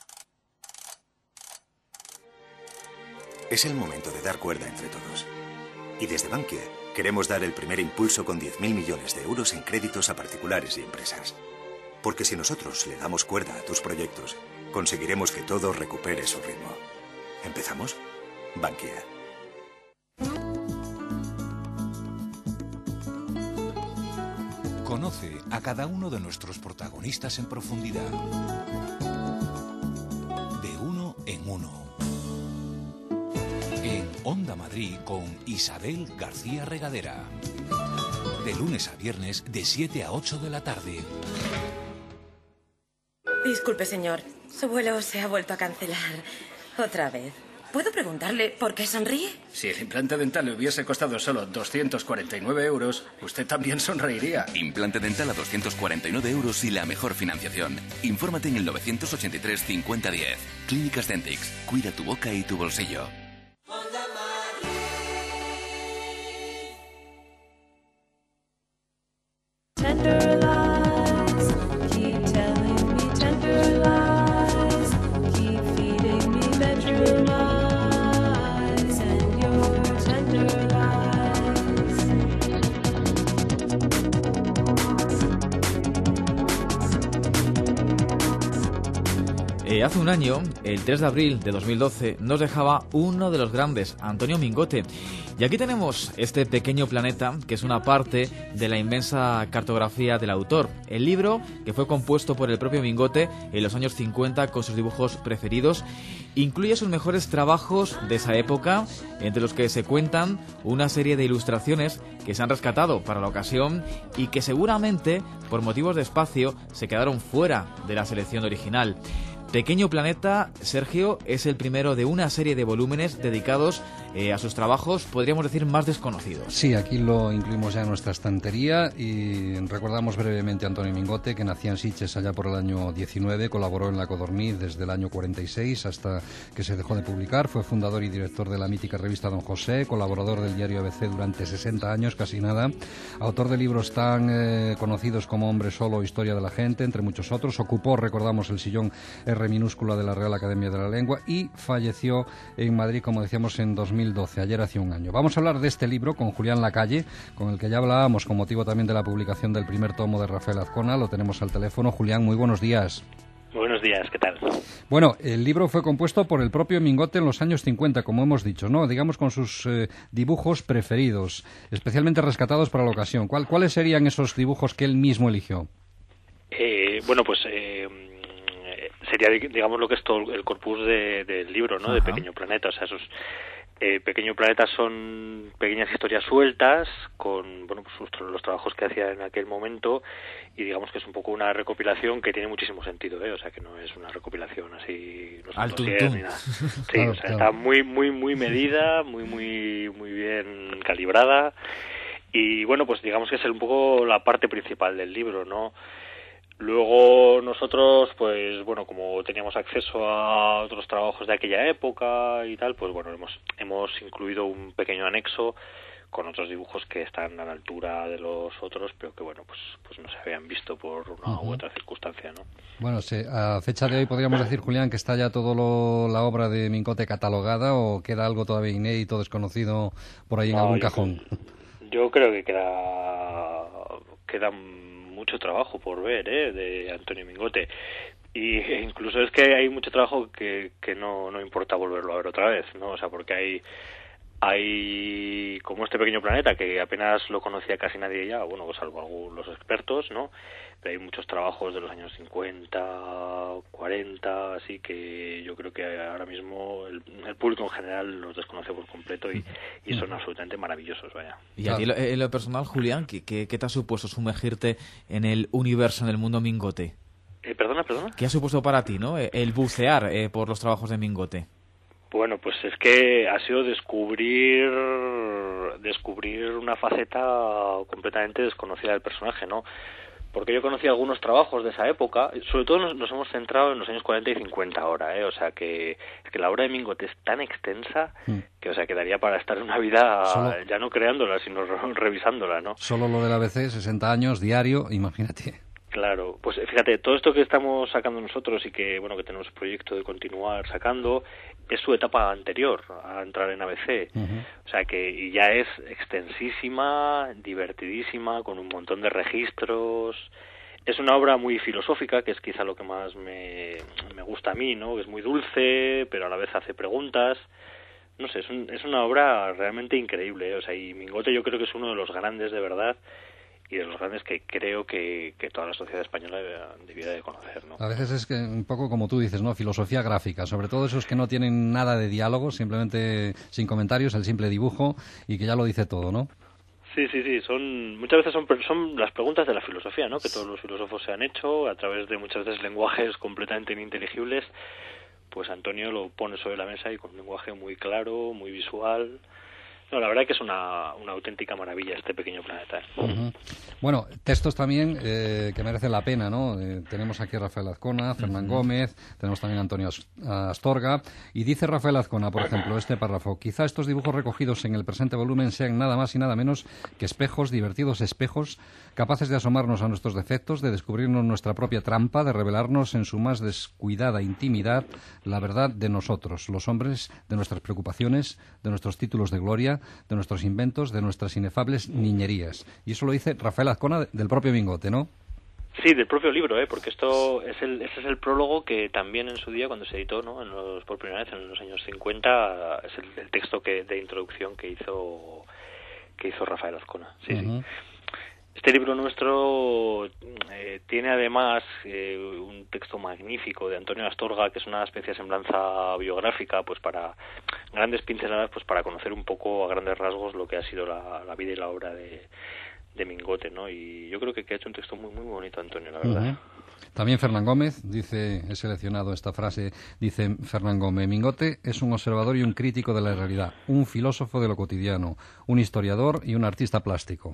Es el momento de dar cuerda entre todos. Y desde Bankia queremos dar el primer impulso con diez mil millones de euros en créditos a particulares y empresas. Porque si nosotros le damos cuerda a tus proyectos, conseguiremos que todo recupere su ritmo. ¿Empezamos? Bankia. Conoce a cada uno de nuestros protagonistas en profundidad. De uno en uno. En Onda Madrid con Isabel García Regadera. De lunes a viernes de siete a ocho de la tarde. Disculpe, señor. Su vuelo se ha vuelto a cancelar. Otra vez. ¿Puedo preguntarle por qué sonríe? Si el implante dental le hubiese costado solo doscientos cuarenta y nueve euros, usted también sonreiría. Implante dental a doscientos cuarenta y nueve euros y la mejor financiación. Infórmate en el novecientos ochenta y tres cincuenta diez. Clínicas Dentix. Cuida tu boca y tu bolsillo. Tender lies, keep telling me tender lies, keep feeding me bedroom lies and your tender lies. Eh, hace un año, el tres de abril de dos mil doce, nos dejaba uno de los grandes, Antonio Mingote. Y aquí tenemos este pequeño planeta, que es una parte de la inmensa cartografía del autor. El libro, que fue compuesto por el propio Mingote en los años cincuenta con sus dibujos preferidos, incluye sus mejores trabajos de esa época, entre los que se cuentan una serie de ilustraciones que se han rescatado para la ocasión y que seguramente, por motivos de espacio, se quedaron fuera de la selección original. Pequeño Planeta, Sergio, es el primero de una serie de volúmenes dedicados eh, a sus trabajos, podríamos decir, más desconocidos. Sí, aquí lo incluimos ya en nuestra estantería y recordamos brevemente a Antonio Mingote, que nacía en Sitges allá por el año diecinueve, colaboró en La Codorniz desde el año cuarenta y seis hasta que se dejó de publicar, fue fundador y director de la mítica revista Don José, colaborador del diario A B C durante sesenta años, casi nada, autor de libros tan eh, conocidos como Hombre Solo, Historia de la Gente, entre muchos otros, ocupó, recordamos, el sillón R minúscula de la Real Academia de la Lengua y falleció en Madrid, como decíamos, en dos mil doce, ayer hacía un año. Vamos a hablar de este libro con Julián Lacalle, con el que ya hablábamos con motivo también de la publicación del primer tomo de Rafael Azcona. Lo tenemos al teléfono. Julián, muy buenos días. Buenos días, ¿qué tal? Bueno, el libro fue compuesto por el propio Mingote en los años cincuenta, como hemos dicho, ¿no? Digamos con sus eh, dibujos preferidos, especialmente rescatados para la ocasión. ¿Cuál, ¿Cuáles serían esos dibujos que él mismo eligió? Eh, bueno, pues eh, sería, digamos, lo que es todo el corpus de, del libro, ¿no? Ajá. De Pequeño Planeta, o sea, esos Eh, Pequeño Planeta son pequeñas historias sueltas con, bueno, pues los, los trabajos que hacía en aquel momento, y digamos que es un poco una recopilación que tiene muchísimo sentido, ¿eh? O sea, que no es una recopilación así no Al sé, tuntún. ni nada. Sí, Claro, o sea, claro. está muy muy muy medida, muy muy muy bien calibrada, y bueno, pues digamos que es un poco la parte principal del libro, ¿no? Luego nosotros, pues bueno, como teníamos acceso a otros trabajos de aquella época y tal, pues bueno, hemos hemos incluido un pequeño anexo con otros dibujos que están a la altura de los otros, pero que bueno, pues pues no se habían visto por una Ujú. u otra circunstancia, ¿no? Bueno, se- a fecha de hoy podríamos decir, Julián, que está ya todo lo- la obra de Mingote catalogada, o queda algo todavía inédito, desconocido por ahí en No, algún yo- cajón. Yo creo que queda queda mucho trabajo por ver, ¿eh? De Antonio Mingote. Y e incluso es que hay mucho trabajo que, que no, no importa volverlo a ver otra vez, ¿no? O sea, porque hay hay como este Pequeño Planeta, que apenas lo conocía casi nadie ya, bueno, salvo algunos expertos, ¿no? Pero hay muchos trabajos de los años cincuenta, cuarenta, así que yo creo que ahora mismo el, el público en general los desconoce por completo y, y son absolutamente maravillosos, vaya. Y a ti, lo- en lo personal, Julián, ¿qué, qué, qué te ha supuesto sumergirte en el universo, en el mundo Mingote? Eh, perdona, perdona. ¿Qué ha supuesto para ti, no? El bucear eh, por los trabajos de Mingote. Bueno, pues es que ha sido descubrir descubrir una faceta completamente desconocida del personaje, ¿no? Porque yo conocí algunos trabajos de esa época, sobre todo nos, nos hemos centrado en los años cuarenta y cincuenta ahora, ¿eh? O sea que, es que la obra de Mingote es tan extensa que, o sea, quedaría para estar una vida Solo- ya no creándola, sino re- revisándola, ¿no? Solo lo del A B C, sesenta años, diario, imagínate. Claro, pues fíjate, todo esto que estamos sacando nosotros y que, bueno, que tenemos proyecto de continuar sacando, es su etapa anterior a entrar en A B C. O sea que y ya es extensísima, divertidísima, con un montón de registros. Es una obra muy filosófica, que es quizá lo que más me, me gusta a mí, ¿no? Es muy dulce, pero a la vez hace preguntas. No sé, es, un, es una obra realmente increíble, ¿eh? O sea, y Mingote yo creo que es uno de los grandes de verdad, y de los grandes que creo que, que toda la sociedad española debiera, debiera de conocer, ¿no? A veces es que un poco como tú dices, ¿no? Filosofía gráfica, sobre todo esos que no tienen nada de diálogo, simplemente sin comentarios, el simple dibujo, y que ya lo dice todo, ¿no? Sí, sí, sí, son muchas veces son, son las preguntas de la filosofía, ¿no? Que todos los filósofos se han hecho a través de muchas veces lenguajes completamente ininteligibles. Pues Antonio lo pone sobre la mesa y con un lenguaje muy claro, muy visual. No, la verdad que es una, una auténtica maravilla este Pequeño Planeta. Ujú. Bueno, textos también eh, que merecen la pena, ¿no? Eh, tenemos aquí a Rafael Azcona, Fernán Ujú. Gómez, tenemos también a Antonio As- Astorga, y dice Rafael Azcona, por ejemplo, este párrafo: quizá estos dibujos recogidos en el presente volumen sean nada más y nada menos que espejos, divertidos espejos, capaces de asomarnos a nuestros defectos, de descubrirnos nuestra propia trampa, de revelarnos en su más descuidada intimidad la verdad de nosotros, los hombres, de nuestras preocupaciones, de nuestros títulos de gloria, de nuestros inventos, de nuestras inefables niñerías. Y eso lo dice Rafael Azcona del propio Mingote, ¿no? Sí, del propio libro, ¿eh? Porque esto es el, ese es el prólogo que también en su día, cuando se editó, ¿no? En los, por primera vez en los años cincuenta, es el, el texto que de introducción que hizo que hizo Rafael Azcona. Sí, sí. Ujú. Este libro nuestro eh, tiene además eh, un texto magnífico de Antonio Astorga, que es una especie de semblanza biográfica, pues para grandes pinceladas, pues para conocer un poco a grandes rasgos lo que ha sido la, la vida y la obra de, de Mingote, ¿no? Y yo creo que, que ha hecho un texto muy muy bonito Antonio, la verdad. Ujú. También Fernán Gómez, dice, he seleccionado esta frase, dice Fernán Gómez: Mingote es un observador y un crítico de la realidad, un filósofo de lo cotidiano, un historiador y un artista plástico.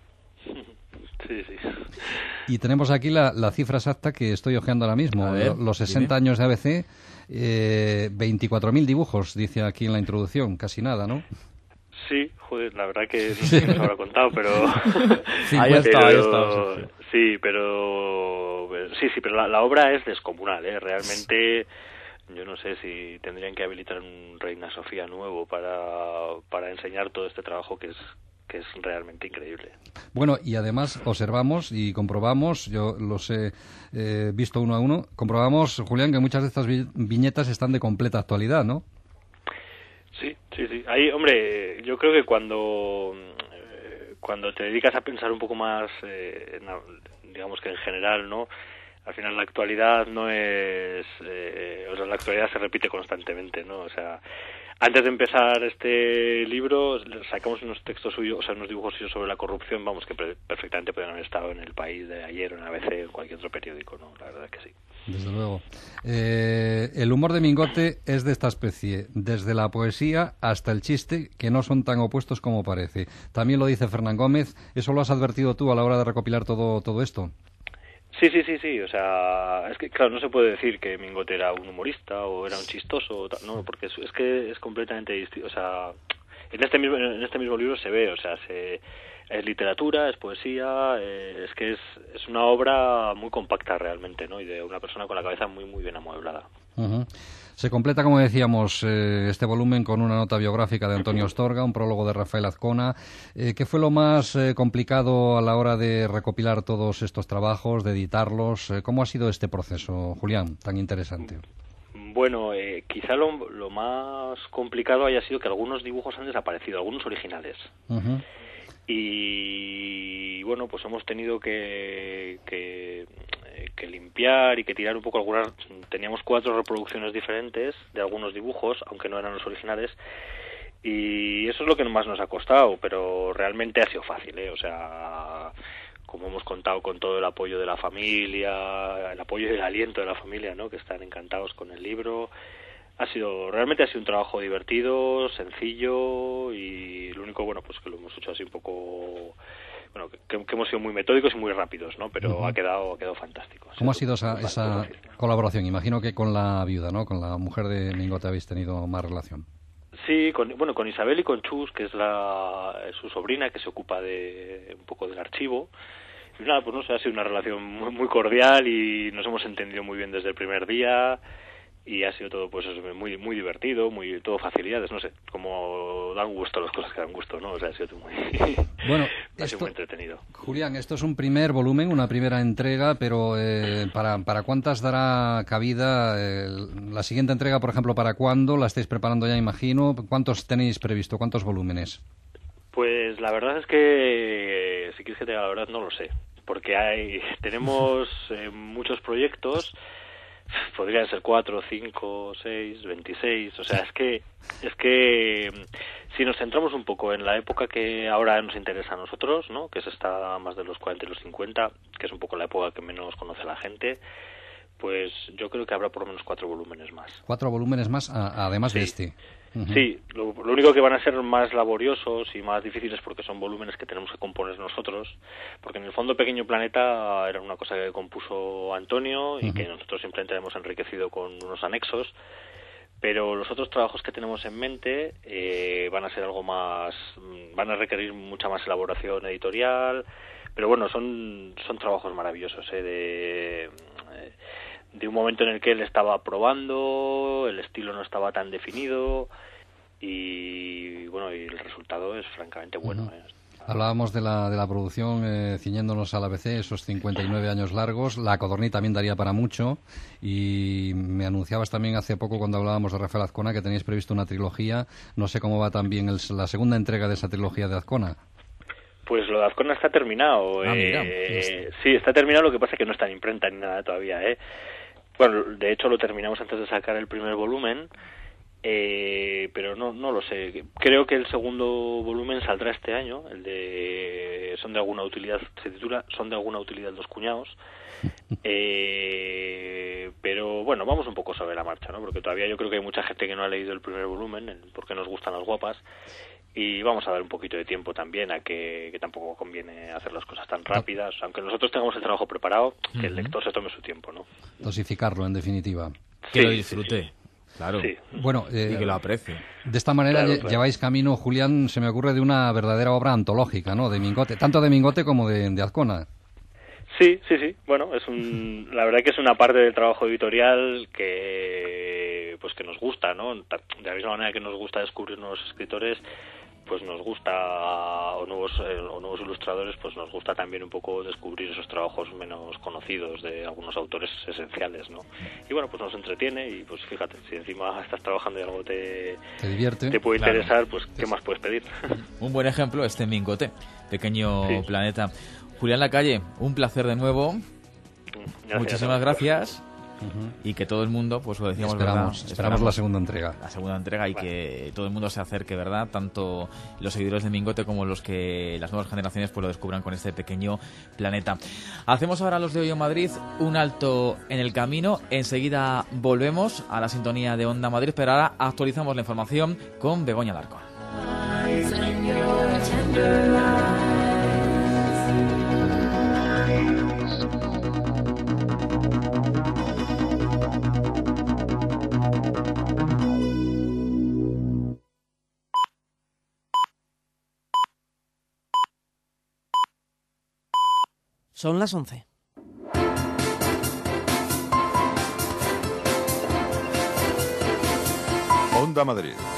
Sí, sí. Y tenemos aquí la, la cifra exacta que estoy hojeando ahora mismo. A ver, Lo- Los sesenta dime. años de A B C, eh, veinticuatro mil dibujos, dice aquí en la introducción, casi nada, ¿no? Sí, joder, la verdad que no sé quién nos habrá contado, pero... Ahí está, ahí está, Pero- Sergio. Sí, pero... Sí, sí, pero la, la obra es descomunal, ¿eh? Realmente, yo no sé si tendrían que habilitar un Reina Sofía nuevo para, para enseñar todo este trabajo que es que es realmente increíble. Bueno, y además observamos y comprobamos, yo los he eh, visto uno a uno, comprobamos, Julián, que muchas de estas vi- viñetas están de completa actualidad, ¿no? Sí, sí, sí. Ahí, hombre, yo creo que cuando eh, cuando te dedicas a pensar un poco más, eh, en la- digamos que en general, ¿no? Al final la actualidad no es, eh, o sea, la actualidad se repite constantemente, ¿no? O sea, Antes de empezar este libro, sacamos unos textos suyos, o sea, unos dibujos suyos sobre la corrupción, vamos, que pre- perfectamente pueden haber estado en El País de ayer, o en A B C, o en cualquier otro periódico, ¿no? La verdad que sí. Desde luego. Eh, el humor de Mingote es de esta especie, desde la poesía hasta el chiste, que no son tan opuestos como parece. También lo dice Fernán Gómez. ¿Eso lo has advertido tú a la hora de recopilar todo, todo esto? Sí, sí, sí, sí, o sea, es que claro, no se puede decir que Mingote era un humorista o era un chistoso, o tal, no, porque es, es que es completamente distinto, o sea, en este mismo en este mismo libro se ve, o sea, se, es literatura, es poesía, eh, es que es, es una obra muy compacta realmente, ¿no? Y de una persona con la cabeza muy, muy bien amueblada. Uh-huh. Se completa, como decíamos, eh, este volumen con una nota biográfica de Antonio Astorga, un prólogo de Rafael Azcona. Eh, ¿Qué fue lo más eh, complicado a la hora de recopilar todos estos trabajos, de editarlos? Eh, ¿Cómo ha sido este proceso, Julián, tan interesante? Bueno, eh, quizá lo, lo más complicado haya sido que algunos dibujos han desaparecido, algunos originales. Uh-huh. Y bueno, pues hemos tenido que, que, que limpiar y que tirar un poco algunas. Teníamos cuatro reproducciones diferentes de algunos dibujos, aunque no eran los originales, y eso es lo que más nos ha costado, pero realmente ha sido fácil, ¿eh? O sea, como hemos contado con todo el apoyo de la familia, el apoyo y el aliento de la familia, ¿no? Que están encantados con el libro. Ha sido, realmente ha sido un trabajo divertido, sencillo, y lo único, bueno, pues que lo hemos hecho así un poco, bueno, que, que hemos sido muy metódicos y muy rápidos, ¿no? Pero uh-huh. ha quedado ha quedado fantástico. ¿Cómo ha sido esa, esa colaboración? Imagino que con la viuda, ¿no? Con la mujer de Mingote habéis tenido más relación. Sí, con, bueno, con Isabel y con Chus, que es la su sobrina, que se ocupa de un poco del archivo. Y nada, pues no sé, ha sido una relación muy, muy cordial y nos hemos entendido muy bien desde el primer día. Y ha sido todo, pues, muy muy divertido, muy todo facilidades, no sé, como dan gusto las cosas que dan gusto, ¿no? O sea, ha sido muy, bueno, ha esto, sido muy entretenido. Julián, esto es un primer volumen, una primera entrega, pero eh, ¿para, ¿para cuántas dará cabida eh, la siguiente entrega, por ejemplo, para cuándo? ¿La estáis preparando ya, imagino? ¿Cuántos tenéis previsto? ¿Cuántos volúmenes? Pues la verdad es que, si quieres que te diga la verdad, no lo sé, porque hay tenemos eh, muchos proyectos. Podrían ser cuatro, cinco, seis, veintiséis, o sea, es que es que si nos centramos un poco en la época que ahora nos interesa a nosotros, ¿no? Que es esta más de los cuarenta y los cincuenta, que es un poco la época que menos conoce la gente, pues yo creo que habrá por lo menos cuatro volúmenes más. Cuatro volúmenes más, a, además sí. de este. Uh-huh. Sí, lo, lo único que van a ser más laboriosos y más difíciles porque son volúmenes que tenemos que componer nosotros, porque en el fondo Pequeño Planeta era una cosa que compuso Antonio y uh-huh. que nosotros simplemente hemos enriquecido con unos anexos, pero los otros trabajos que tenemos en mente eh, van a ser algo más, van a requerir mucha más elaboración editorial, pero bueno, son son trabajos maravillosos, ¿eh? de... Eh, de un momento en el que él estaba probando, el estilo no estaba tan definido y bueno, y el resultado es francamente bueno. Uh-huh. ¿eh? Hablábamos de la, de la producción, eh, ciñéndonos al A B C, esos cincuenta y nueve años largos. La Codorní también daría para mucho. Y me anunciabas también hace poco, cuando hablábamos de Rafael Azcona, que teníais previsto una trilogía. No sé cómo va también el, la segunda entrega de esa trilogía de Azcona. Pues lo de Azcona está terminado. Ah, mira, eh, sí, está terminado, lo que pasa es que no está en imprenta ni nada todavía. ¿eh? Bueno, de hecho lo terminamos antes de sacar el primer volumen. Eh, pero no no lo sé, creo que el segundo volumen saldrá este año, el de Son de alguna utilidad, se titula Son de alguna utilidad los cuñados. eh, pero bueno, vamos un poco sobre la marcha, ¿no? Porque todavía yo creo que hay mucha gente que no ha leído el primer volumen, el porque nos gustan las guapas, y vamos a dar un poquito de tiempo también a que, que tampoco conviene hacer las cosas tan rápidas, aunque nosotros tengamos el trabajo preparado, que uh-huh. el lector se tome su tiempo, ¿no? Dosificarlo, en definitiva. Que sí, lo disfrute. Sí, sí. Claro. Sí. Bueno, eh, y que lo aprecie. De esta manera claro, lle- claro. lleváis camino, Julián, se me ocurre, de una verdadera obra antológica, ¿no? De Mingote, tanto de Mingote como de, de Azcona. Sí, sí, sí. Bueno, es un, la verdad que es una parte del trabajo editorial que, pues que nos gusta, ¿no? De la misma manera que nos gusta descubrir nuevos escritores, pues nos gusta, o nuevos, eh, o nuevos ilustradores, pues nos gusta también un poco descubrir esos trabajos menos conocidos de algunos autores esenciales, ¿no? Y bueno, pues nos entretiene y pues fíjate, si encima estás trabajando y algo te, te divierte, te puede claro. interesar, pues ¿qué más puedes pedir? Un buen ejemplo, este Mingote, Pequeño Sí. Planeta. Julián Lacalle, un placer de nuevo. Gracias. Muchísimas gracias. Ujú. y que todo el mundo, pues lo decíamos, Esperamos, ¿verdad? esperamos la segunda entrega. La segunda entrega y que todo el mundo se acerque, ¿verdad? Tanto los seguidores de Mingote como los que las nuevas generaciones pues lo descubran con este pequeño planeta. Hacemos ahora los de Hoy en Madrid un alto en el camino. Enseguida volvemos a la sintonía de Onda Madrid, pero ahora actualizamos la información con Begoña Alarcón. Son las once. Onda Madrid.